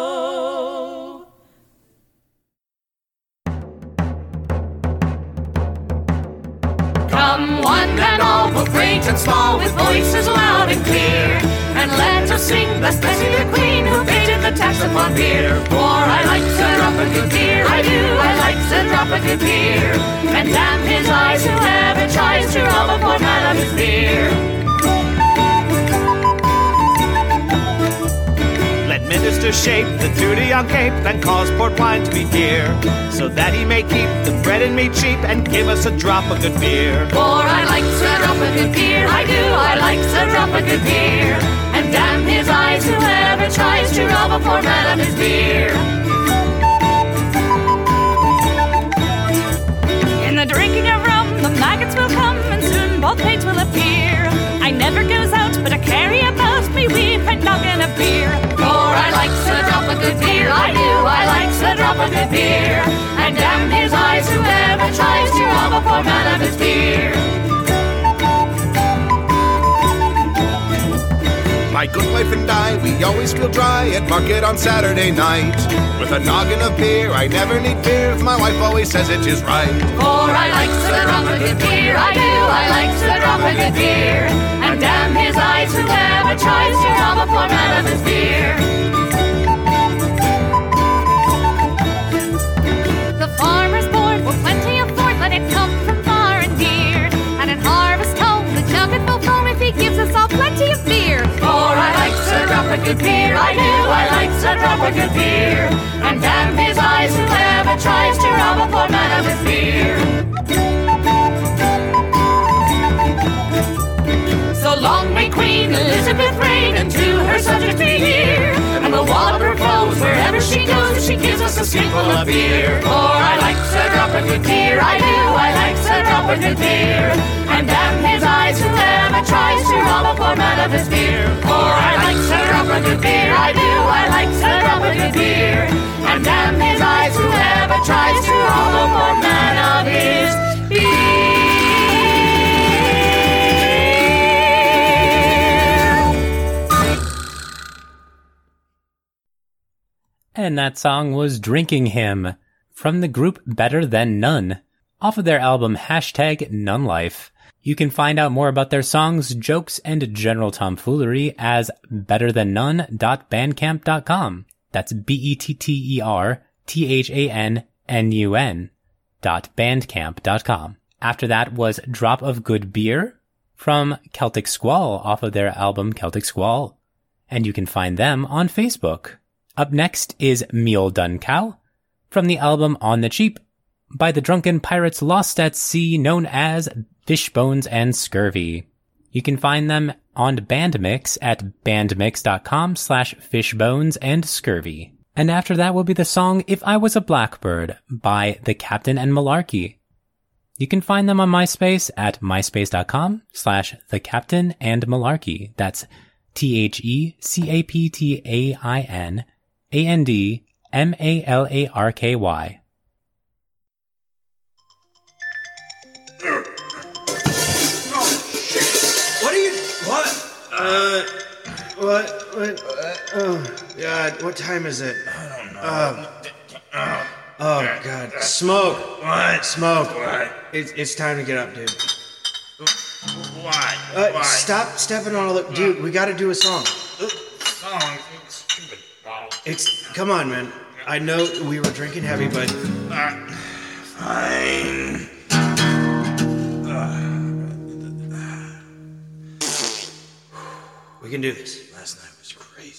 Come one and all, both great and small, with voices loud and clear, and let us sing, bless Bessie the Queen, who paid the tax upon beer. For I like to drop a good beer, I do, I like to drop a good beer, and damn his eyes whoever tries to rob a poor man of his beer. Let minister shape the duty on Cape and cause port wine to be dear, so that he may keep the bread and meat cheap and give us a drop of good beer. For I like to drop a good beer, I do, I like to drop a good beer, and damn his eyes whoever tries to rob a poor man of his beer. In the drinking of rum, the maggots will come, and soon both pates will appear. I never goes out, but I carry about me wee pint noggin of beer. For I like to drop a good beer, I do, I like to drop a good beer, and damn his eyes who ever tries to rob a poor man of his beer. My good wife and I, we always feel dry at market on Saturday night. With a noggin of beer, I never need fear if my wife always says it is right. For I like to drop a good beer, I do, I like to drop a good beer. And damn his eyes, whoever tries to rob a poor man of his beer. The farmer's board will plenty afford, let it come from far and near. And in harvest home, the jug will foam if he gives us all plenty of beer. For I like to drop a good beer, I do, I like to drop a good beer. And damn his eyes, whoever tries to rob a poor man of his beer. So long may Queen Elizabeth reign, and to her subjects be here. And we'll wallop her foes wherever she goes, if she gives us a skinful of beer. For I like to drop a good beer, I do, I like to drop a good beer. And damn his eyes, whoever tries to rob a poor man of his beer. For I like to drop a good beer, I do, I like to drop a good beer. And damn his eyes, whoever tries to rob a poor man of his beer. And that song was Drinking Him from the group Better Than None off of their album Hashtag None Life. You can find out more about their songs, jokes, and general tomfoolery as better than none dot bandcamp dot com. That's B E T T E R T H A N N U N dot bandcamp dot com. After that was Drop of Good Beer from Celtic Squall off of their album Celtic Squall. And you can find them on Facebook. Up next is Mule Dun Cow from the album On the Cheap by the Drunken Pirates Lost at Sea, known as Fishbones and Scurvy. You can find them on Bandmix at bandmix.com slash fishbones and scurvy. And after that will be the song If I Was a Blackbird by The Captain and Malarkey. You can find them on MySpace at myspace.com slash The Captain and Malarkey. That's T H E C A P T A I N A N D M A L A R K Y. What are you... What? Uh... What? What? Oh, God. What time is it? I don't know. Uh, oh, God. Smoke. What? Smoke. What? It's, it's time to get up, dude. Why? Uh, Why? Stop stepping on all the... Dude, we gotta do a song. Song? Stupid bottle. It's... Come on, man. I know we were drinking heavy, but... Uh, fine. We can do this. Last night was crazy.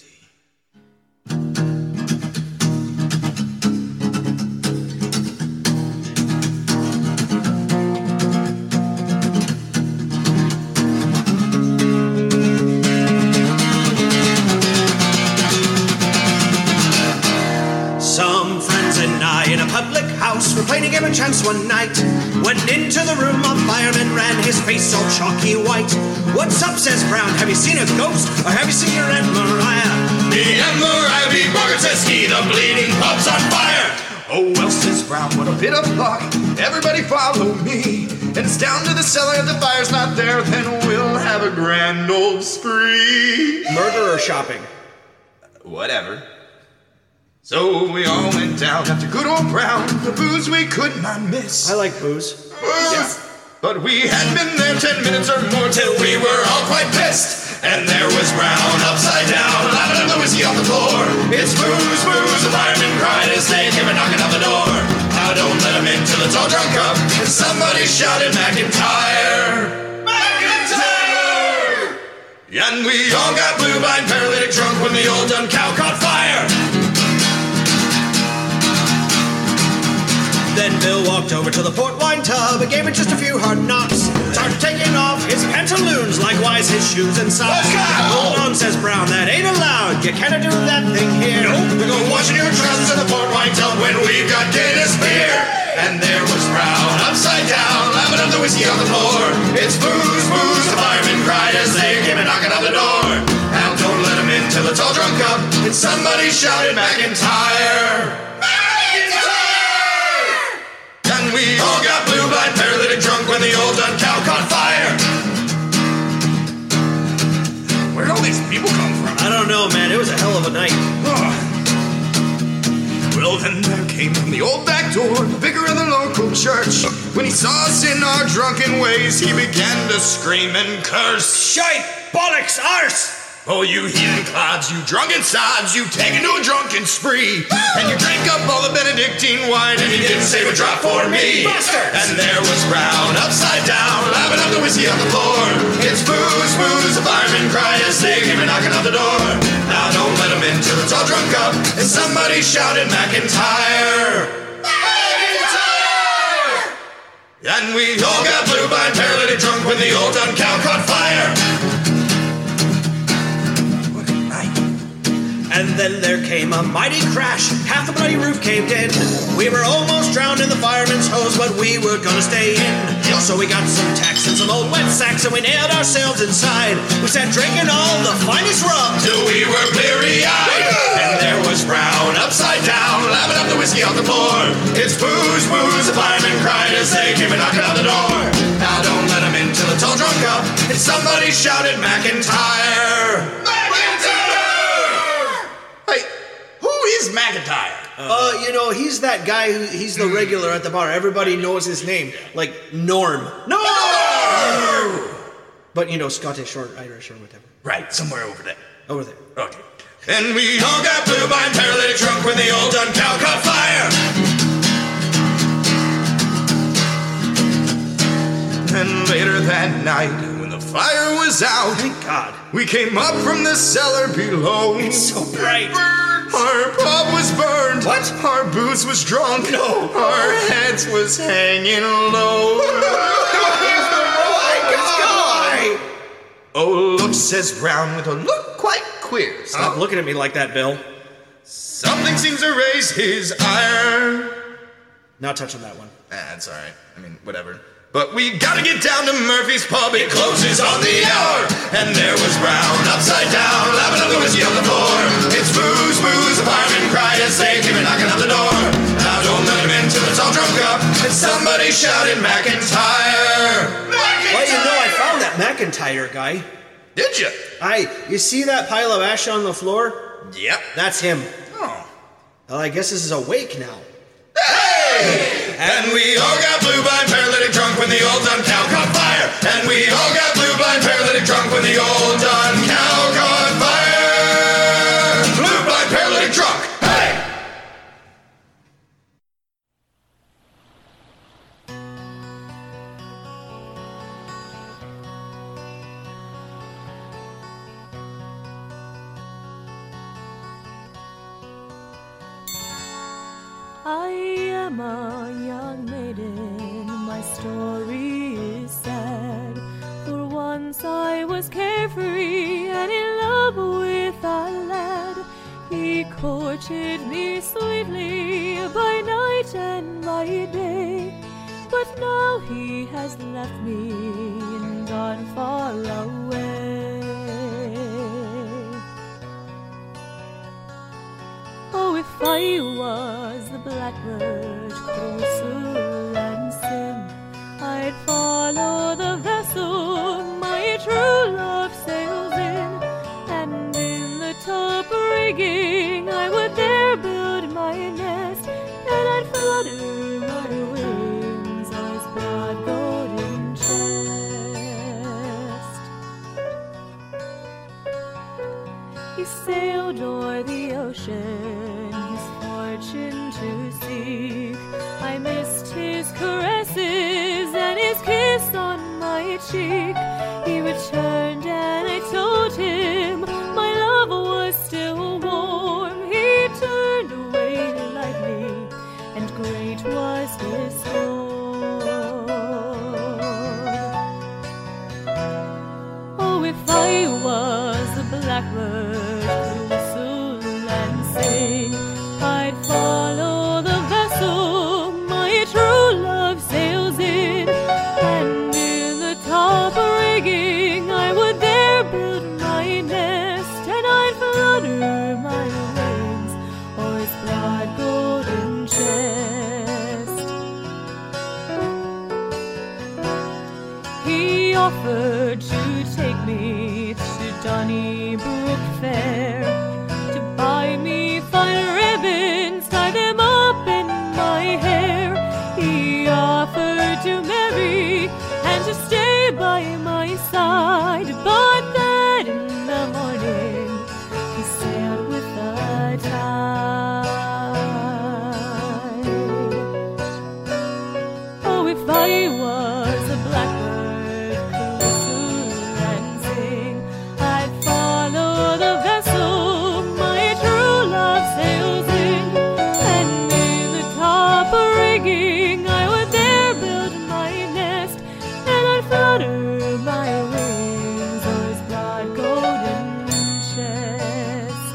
Some friends and I in a public house were playing a game of chance one night. Went into the room, a fireman ran, his face all chalky white. What's up, says Brown, have you seen a ghost, or have you seen your Aunt Mariah? Me and Mariah B. Margaret, says he, the bleeding pub's on fire. Oh, well, says Brown, what a bit of luck. Everybody follow me. And it's down to the cellar, if the fire's not there, then we'll have a grand old spree. Murder or shopping? Whatever. So we all went down after good old Brown, the booze we could not miss. I like booze. Booze! Yeah. But we had been there ten minutes or more till we were all quite pissed. And there was Brown upside down, lapping the whiskey off the floor. It's booze, booze, the fireman cried as they came a knocking on the door. Now don't let him in till it's all drunk up. And somebody shouted McIntyre. McIntyre! And we all got blue-eyed, paralytic drunk when the old dun cow caught fire. Then Bill walked over to the port wine tub and gave it just a few hard knocks. Started taking off his pantaloons, likewise his shoes and socks. Hold on, says Brown, that ain't allowed. You can't do that thing here. Nope, we go washing your trousers in the port wine tub when we've got Guinness beer. And there was Brown, upside down, lapping up the whiskey on the floor. It's booze, booze, the fireman cried as they came and knocking on the door. Now don't let him in till it's all drunk up. And somebody shouted McIntyre. And we all got blue, blind, paralytic, drunk when the old dun cow caught fire. Where'd all these people come from? I don't know, man. It was a hell of a night. Well, then there came from the old back door the vicar of the local church. When he saw us in our drunken ways, he began to scream and curse. Shite! Bollocks! Arse! Oh, you heathen clods, you drunken sods, you take into a drunken spree. And you drank up all the Benedictine wine, and you didn't save a drop for me. Bastards! And there was Brown, upside down, lapping up the whiskey on the floor. It's booze, booze, the fireman cried as they came knocking on the door. Now don't let them in till it's all drunk up, and somebody shouted McIntyre. McIntyre! And we all got blue, blind, paralytic, drunk when the old dun cow caught fire. And then there came a mighty crash. Half the bloody roof caved in. We were almost drowned in the fireman's hose, but we were gonna stay in. So we got some tacks and some old wet sacks, and we nailed ourselves inside. We sat drinking all the finest rum till we were bleary-eyed. And there was Brown, upside down, lapping up the whiskey on the floor. It's booze, booze, the fireman cried as they came and knocking on the door. Now don't let them in till it's all drunk up, and somebody shouted McIntyre. McIntyre! Hey, who is McIntyre? Uh, you know, he's that guy who, he's the regular at the bar. Everybody knows his name. Like, Norm. No! But, you know, Scottish or Irish or whatever. Right, somewhere over there. Over there. Okay. And we all got blue, blind, paralytic, drunk when the old dun cow caught fire. And later that night, when the fire was out, thank God, we came up from the cellar below. It's so bright. Our pub was burned. What? Our booze was drunk. No. Our heads was hanging low. He's the right guy. Oh, look, says Brown with a look quite queer. Stop oh. looking at me like that, Bill. Something seems to raise his ire. Not touching that one. Ah, that's all right. I mean, whatever. But we gotta get down to Murphy's Pub, it closes on the hour. And there was Brown, upside down, lapping up the whiskey on the floor. It's booze, booze, the fireman cried as they came and knocking on the door. Now don't let him in till it's all drunk up, and somebody shouted McIntyre. McIntyre! Well, you know, I found that McIntyre guy. Did you? I, you see that pile of ash on the floor? Yep. That's him. Oh. Well, I guess this is a wake now. Hey! And we all got blue, blind, paralytic, drunk when the old dun cow caught fire. And we all got blue, blind, paralytic, drunk when the old dun cow caught fire. Blue, blind, paralytic, drunk. Hey! I am a young maiden, my story is sad. For once I was carefree and in love with a lad. He courted me sweetly by night and by day. But now he has left me and gone far away. Oh, if I was the blackbird closer and sing, I'd follow the vessel my true love sails in, and in the top rigging I would there build my nest, and I'd flutter my wings on his broad golden chest. He sailed o'er the ocean, his fortune to seek. I missed his caresses and his kiss on my cheek. He returned and I told him my love was still warm. He turned away lightly and great was his scorn. Oh, if I was the blackbird I'd follow the vessel my true love sails in, and in the top rigging I would there build my Donnybrook Fair to buy me fine ribbons, tie them up in my hair. He offered to marry and to stay by my side, but then in the morning he sailed with the tide. Oh, if I was a blackbird could whistle and sing, I'd follow the vessel my true love sails in, and in the top rigging I would there build my nest, and I'd flutter my wings o'er his broad golden chest.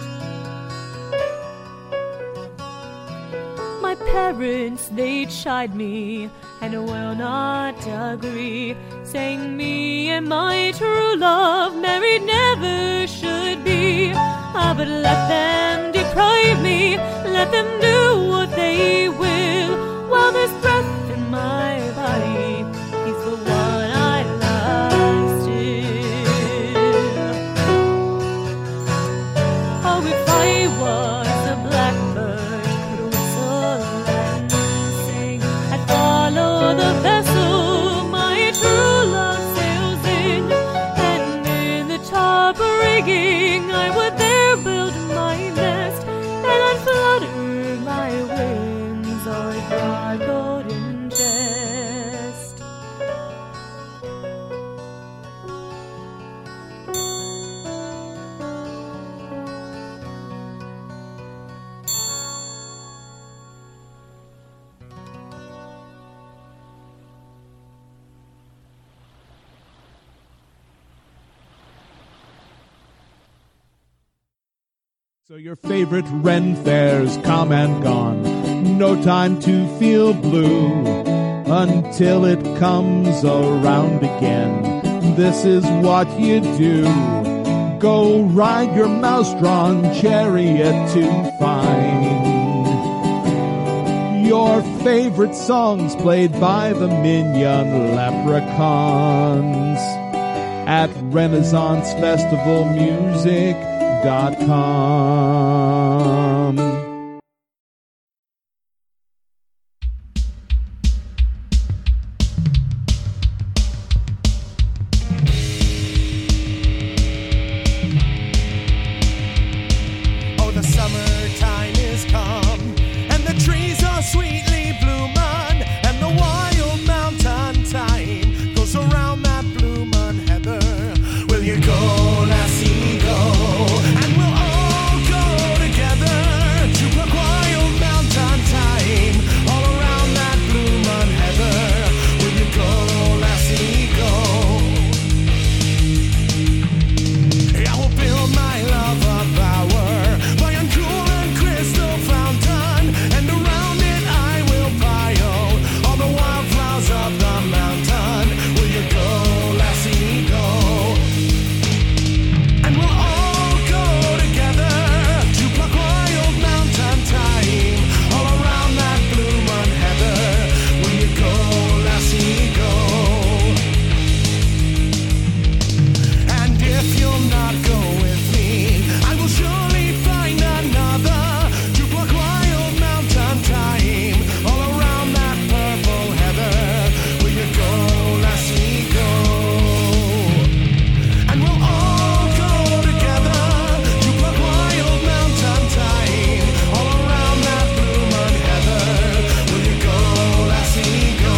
My parents, they chide me and will not agree, saying me and my true love married never should be. Ah, but let them deprive me, let them do what they will, while there's breath in my body, he's the one I love still. Oh, if I was a blackbird, could whistle and sing, I'd follow the vessel my true love sails in, and in the top rigging I would there build my nest, and I'd flutter my wings o'er his broad golden chest. So your favorite Ren Fair's come and gone. No time to feel blue until it comes around again. This is what you do. Go ride your mouse-drawn chariot to find your favorite songs played by the minion leprechauns at Renaissance Festival Music dot com. Oh, the summertime is come, and the trees are sweetly blooming, and the wild mountain thyme goes around that bloomin' heather. Will you go, lassie, go? And we'll all go together to pluck wild mountain thyme all around that bloomin' heather. Will you go, lassie, go? I will build my love a bower by uncool and crystal fountain, and around it I will pile all the wildflowers of the mountain. Will you go, lassie, go? And we'll all go together to pluck wild mountain thyme all around that bloomin' heather. Will you go, lassie, go? And if you'll not go with me, I will surely find another to pluck wild mountain thyme all around that purple heather. Will you go, lassie, go? And we'll all go together to pluck wild mountain thyme all around that bloomin' heather. Will you go, lassie, go?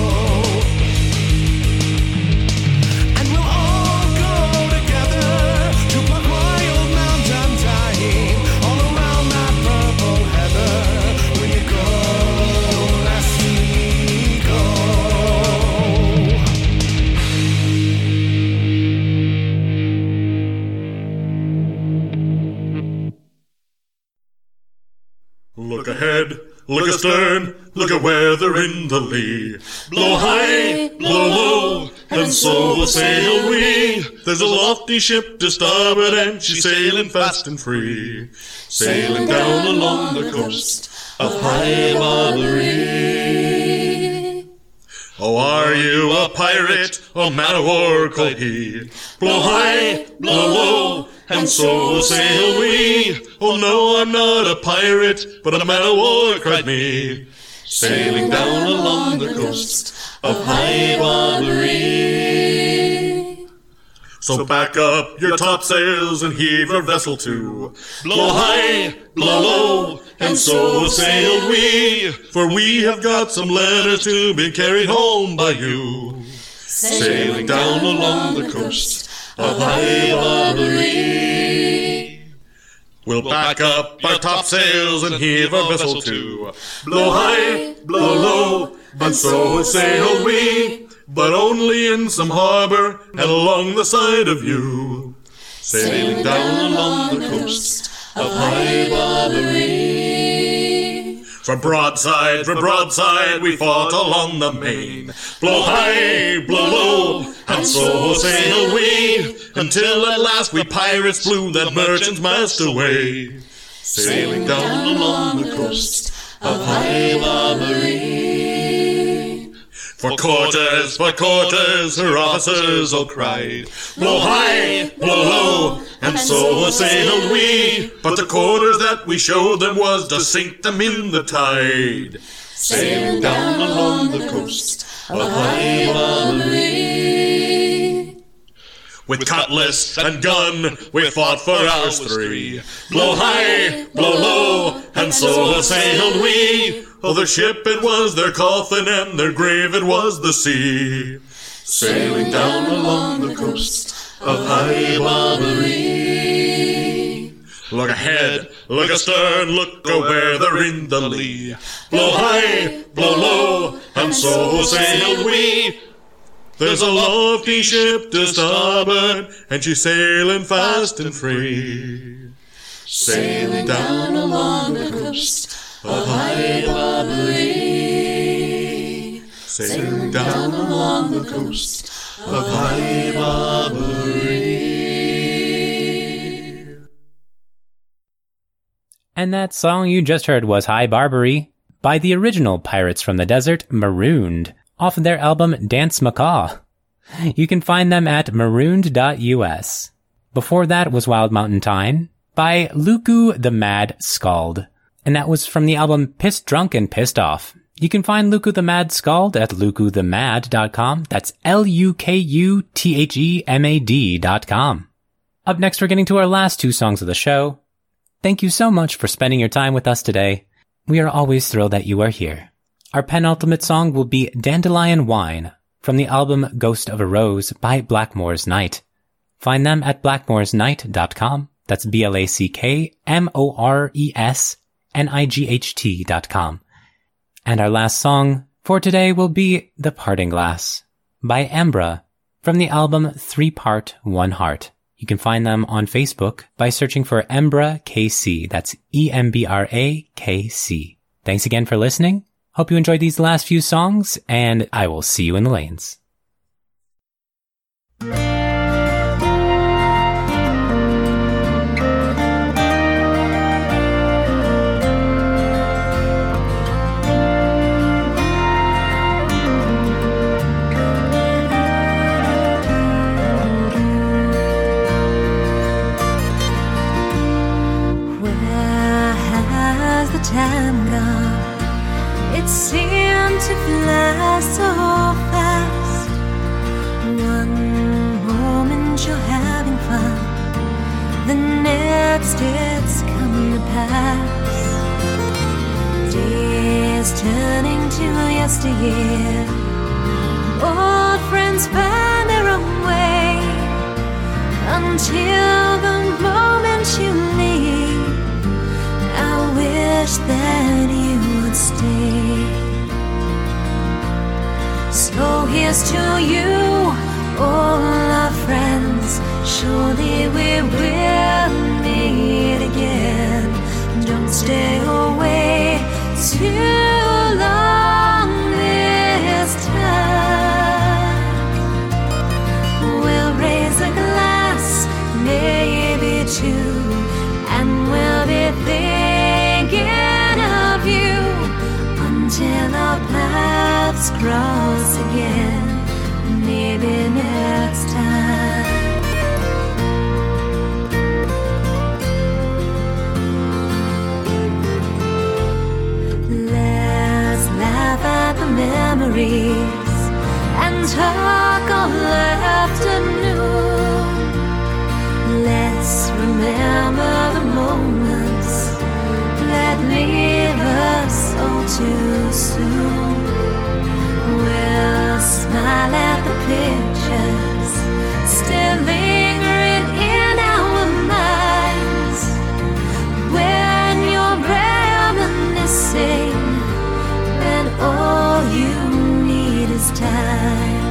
And we'll all go together to pluck wild mountain thyme all around that purple heather. Will you go, lassie, go? Look ahead, look astern, look at weather in the lee. Blow high, blow low, and so will sail we. There's a lofty ship to starboard, and she's sailing fast and free, sailing down along the coast of High Barbary. Oh, are you a pirate, a man of war, quoth he? Blow high, blow low, and so sail we. Oh, no, I'm not a pirate, but a man of war, cried me. Sailing down along the coast of High Barbary. So back up your topsails and heave your vessel to. Blow high, blow low, and so sail we. For we have got some letters to be carried home by you. Sailing down along the coast of High Barbary. We'll back up our topsails and heave our vessel to. Blow high, blow low, and so sail we, but only in some harbor and along the side of you. Sailing down along the coast of High Barbary. For broadside, for broadside, we fought along the main. Blow high, blow low, and so sail we, until at last we pirates blew that merchant's mast away. Sailing down along the coast of High Barbary. For quarters, for quarters, her officers all cried. Blow high, blow low, and so sailed we. But the quarters that we showed them was to sink them in the tide. Sailing down along the coast of High Barbary. With cutlass and gun, we fought for hours three. Blow high, blow low, and so sailed we. Oh, their ship it was their coffin, and their grave it was the sea. Sailing down along the coast of High Barbary. Look ahead, look astern, look oh, where they're in the lee. Blow high, blow low, and so sailed we. There's a lofty ship to starboard, and she's sailing fast and free. Sailing down along the coast of High Barbary. Sailing down along the coast of High Barbary. And that song you just heard was High Barbary by the original Pirates from the Desert, Marooned, off of their album Dance Macaw. You can find them at marooned dot U S. Before that was Wild Mountain Thyme by Luku the Mad Scald, and that was from the album Pissed Drunk and Pissed Off. You can find Luku the Mad Scald at luku the mad dot com. That's L U K U T H E M A D dot com. Up next, we're getting to our last two songs of the show. Thank you so much for spending your time with us today. We are always thrilled that you are here. Our penultimate song will be Dandelion Wine from the album Ghost of a Rose by Blackmore's Night. Find them at blackmores night dot com. That's B L A C K M O R E S N I G H T dot com. And our last song for today will be The Parting Glass by Embra from the album Three Part, One Heart. You can find them on Facebook by searching for Embra K C. That's E M B R A K C. Thanks again for listening. Hope you enjoyed these last few songs, and I will see you in the lanes. Time gone, it seemed to fly so fast. One moment you're having fun, the next it's come to pass. Days turning to yesteryear, old friends find their own way, until the moment you leave. I wish that you would stay. So here's to you, all our friends. Surely we will meet again. Don't stay away too long this time. We'll raise a glass, maybe two, and we'll be thinking of you until our paths cross again. again, maybe next time. Let's laugh at the memories and talk all afternoon. Let's remember the moments that leave us all too soon. We'll smile at the pictures still lingering in our minds. When you're reminiscing, then all you need is time.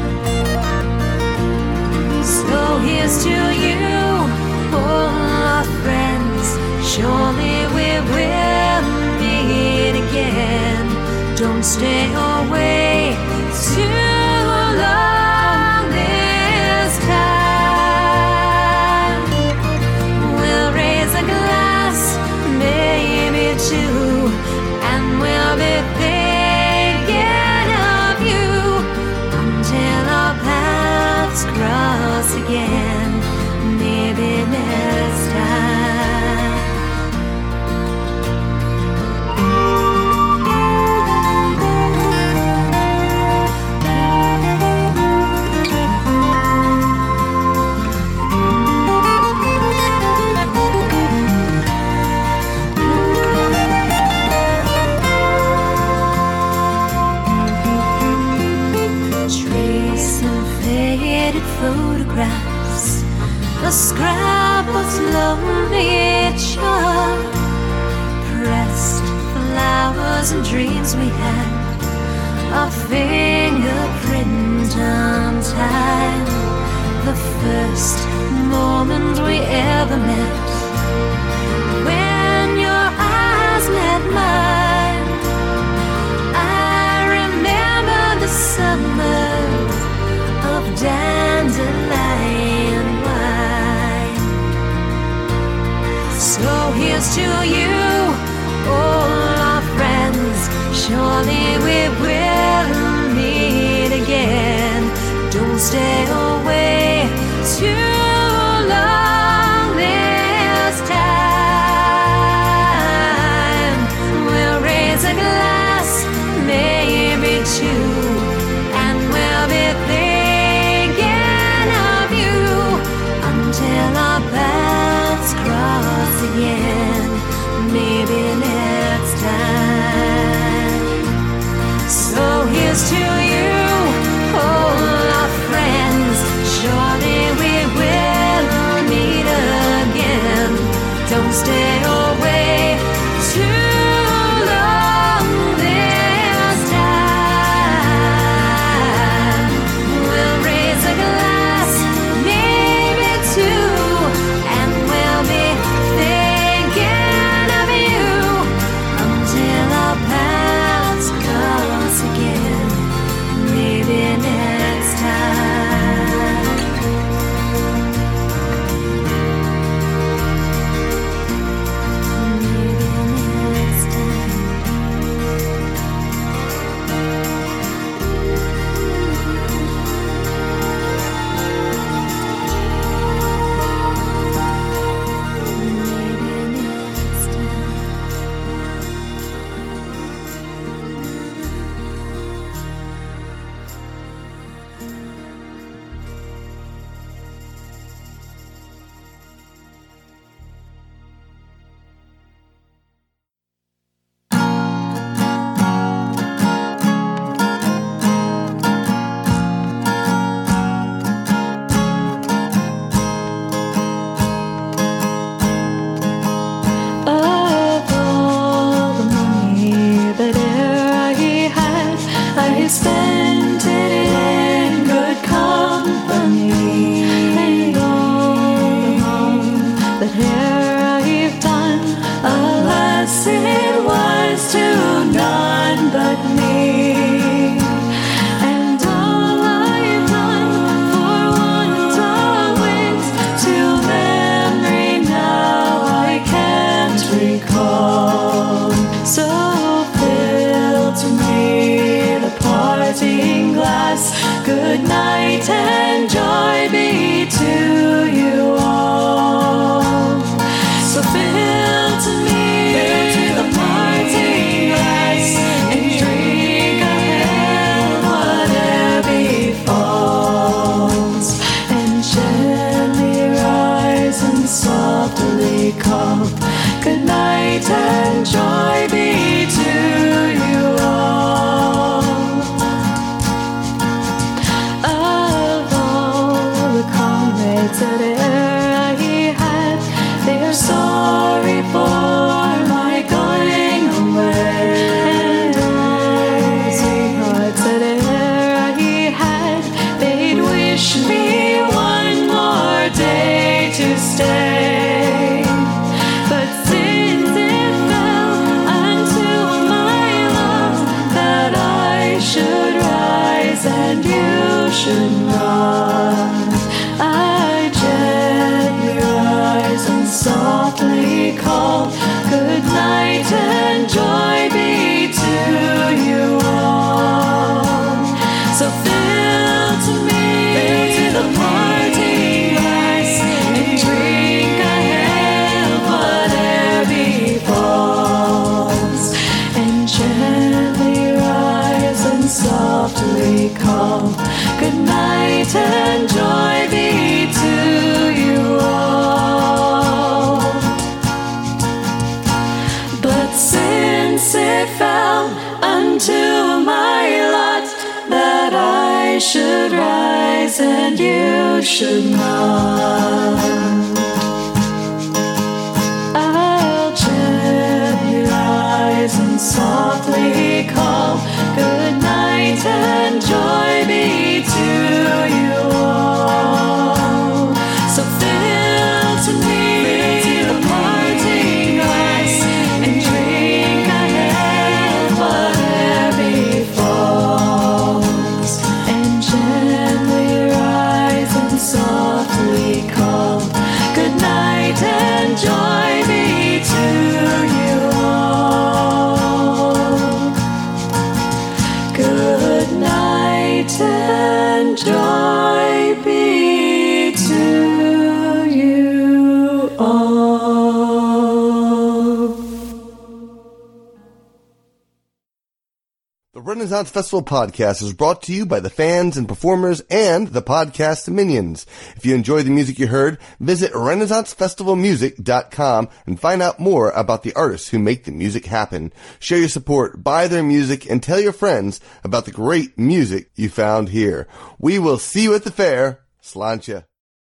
So here's to you, all our friends. Surely we will meet again. Don't stay away too long this time. We'll raise a glass, maybe two, and we'll be thinking of you until our paths cross again, maybe next time. Photographs, the scrapbooks lonely chart, pressed flowers and dreams we had, a fingerprint on time. The first moment we ever met, when your eyes met mine. I remember the summer of dandelion wine. So here's to you, all our friends. Surely we will meet again. Don't stay away too long this time. We'll raise a glass, maybe two, and we'll be thinking of you until our paths cross again, maybe next time. So here's to you, all our friends. Surely we will meet again. Don't stay away too long this time. We'll raise a glass, maybe two, and we'll be thinking of you until our paths cross again, maybe next time. Maybe next time. Of all the money that e'er I had, I spent it in good company. And all the harm that e'er I've done, alas, it was to none but me. And all I've done for want of wit, to memory now I can't recall. So fill to me the parting glass, night and joy be to you all. Of all the comrades that e'er he had, they are sorry for my going away. And all the sweethearts that e'er he had, they'd wish me one more day to stay. But since it fell unto my lot that I should rise and you should not, I gently rise and softly call, good night and joy be to you all. So fill to me fill to the parting glass and drink a health whate'er befalls, and gently rise and softly call, good night and joy be to you all. But since it fell unto my lot that I should rise and you should not, I'll gently rise and softly call, good night and joy be to you all. So fill to me the parting glass and drink a health whate'er befalls, and gently rise and softly call, good night and joy be to you all. Good night and joy be to you all. The Renaissance Festival podcast is brought to you by the fans and performers and the podcast minions. If you enjoy the music you heard, visit renaissance festival music dot com and find out more about the artists who make the music happen. Share your support, buy their music, and tell your friends about the great music you found here. We will see you at the fair. Sláinte.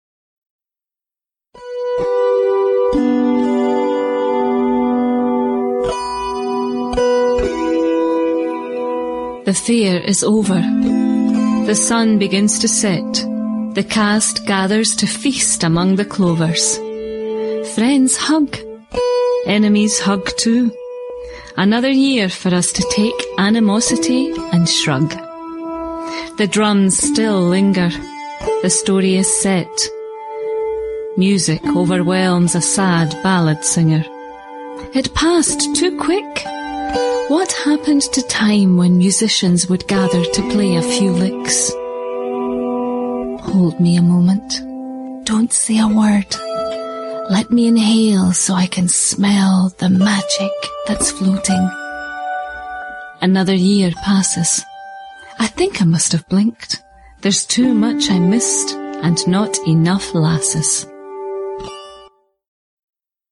The fair is over. The sun begins to set. The cast gathers to feast among the clovers. Friends hug. Enemies hug too. Another year for us to take animosity and shrug. The drums still linger. The story is set. Music overwhelms a sad ballad singer. It passed too quick. What happened to time when musicians would gather to play a few licks? Hold me a moment. Don't say a word. Let me inhale so I can smell the magic that's floating. Another year passes. I think I must have blinked. There's too much I missed and not enough lasses.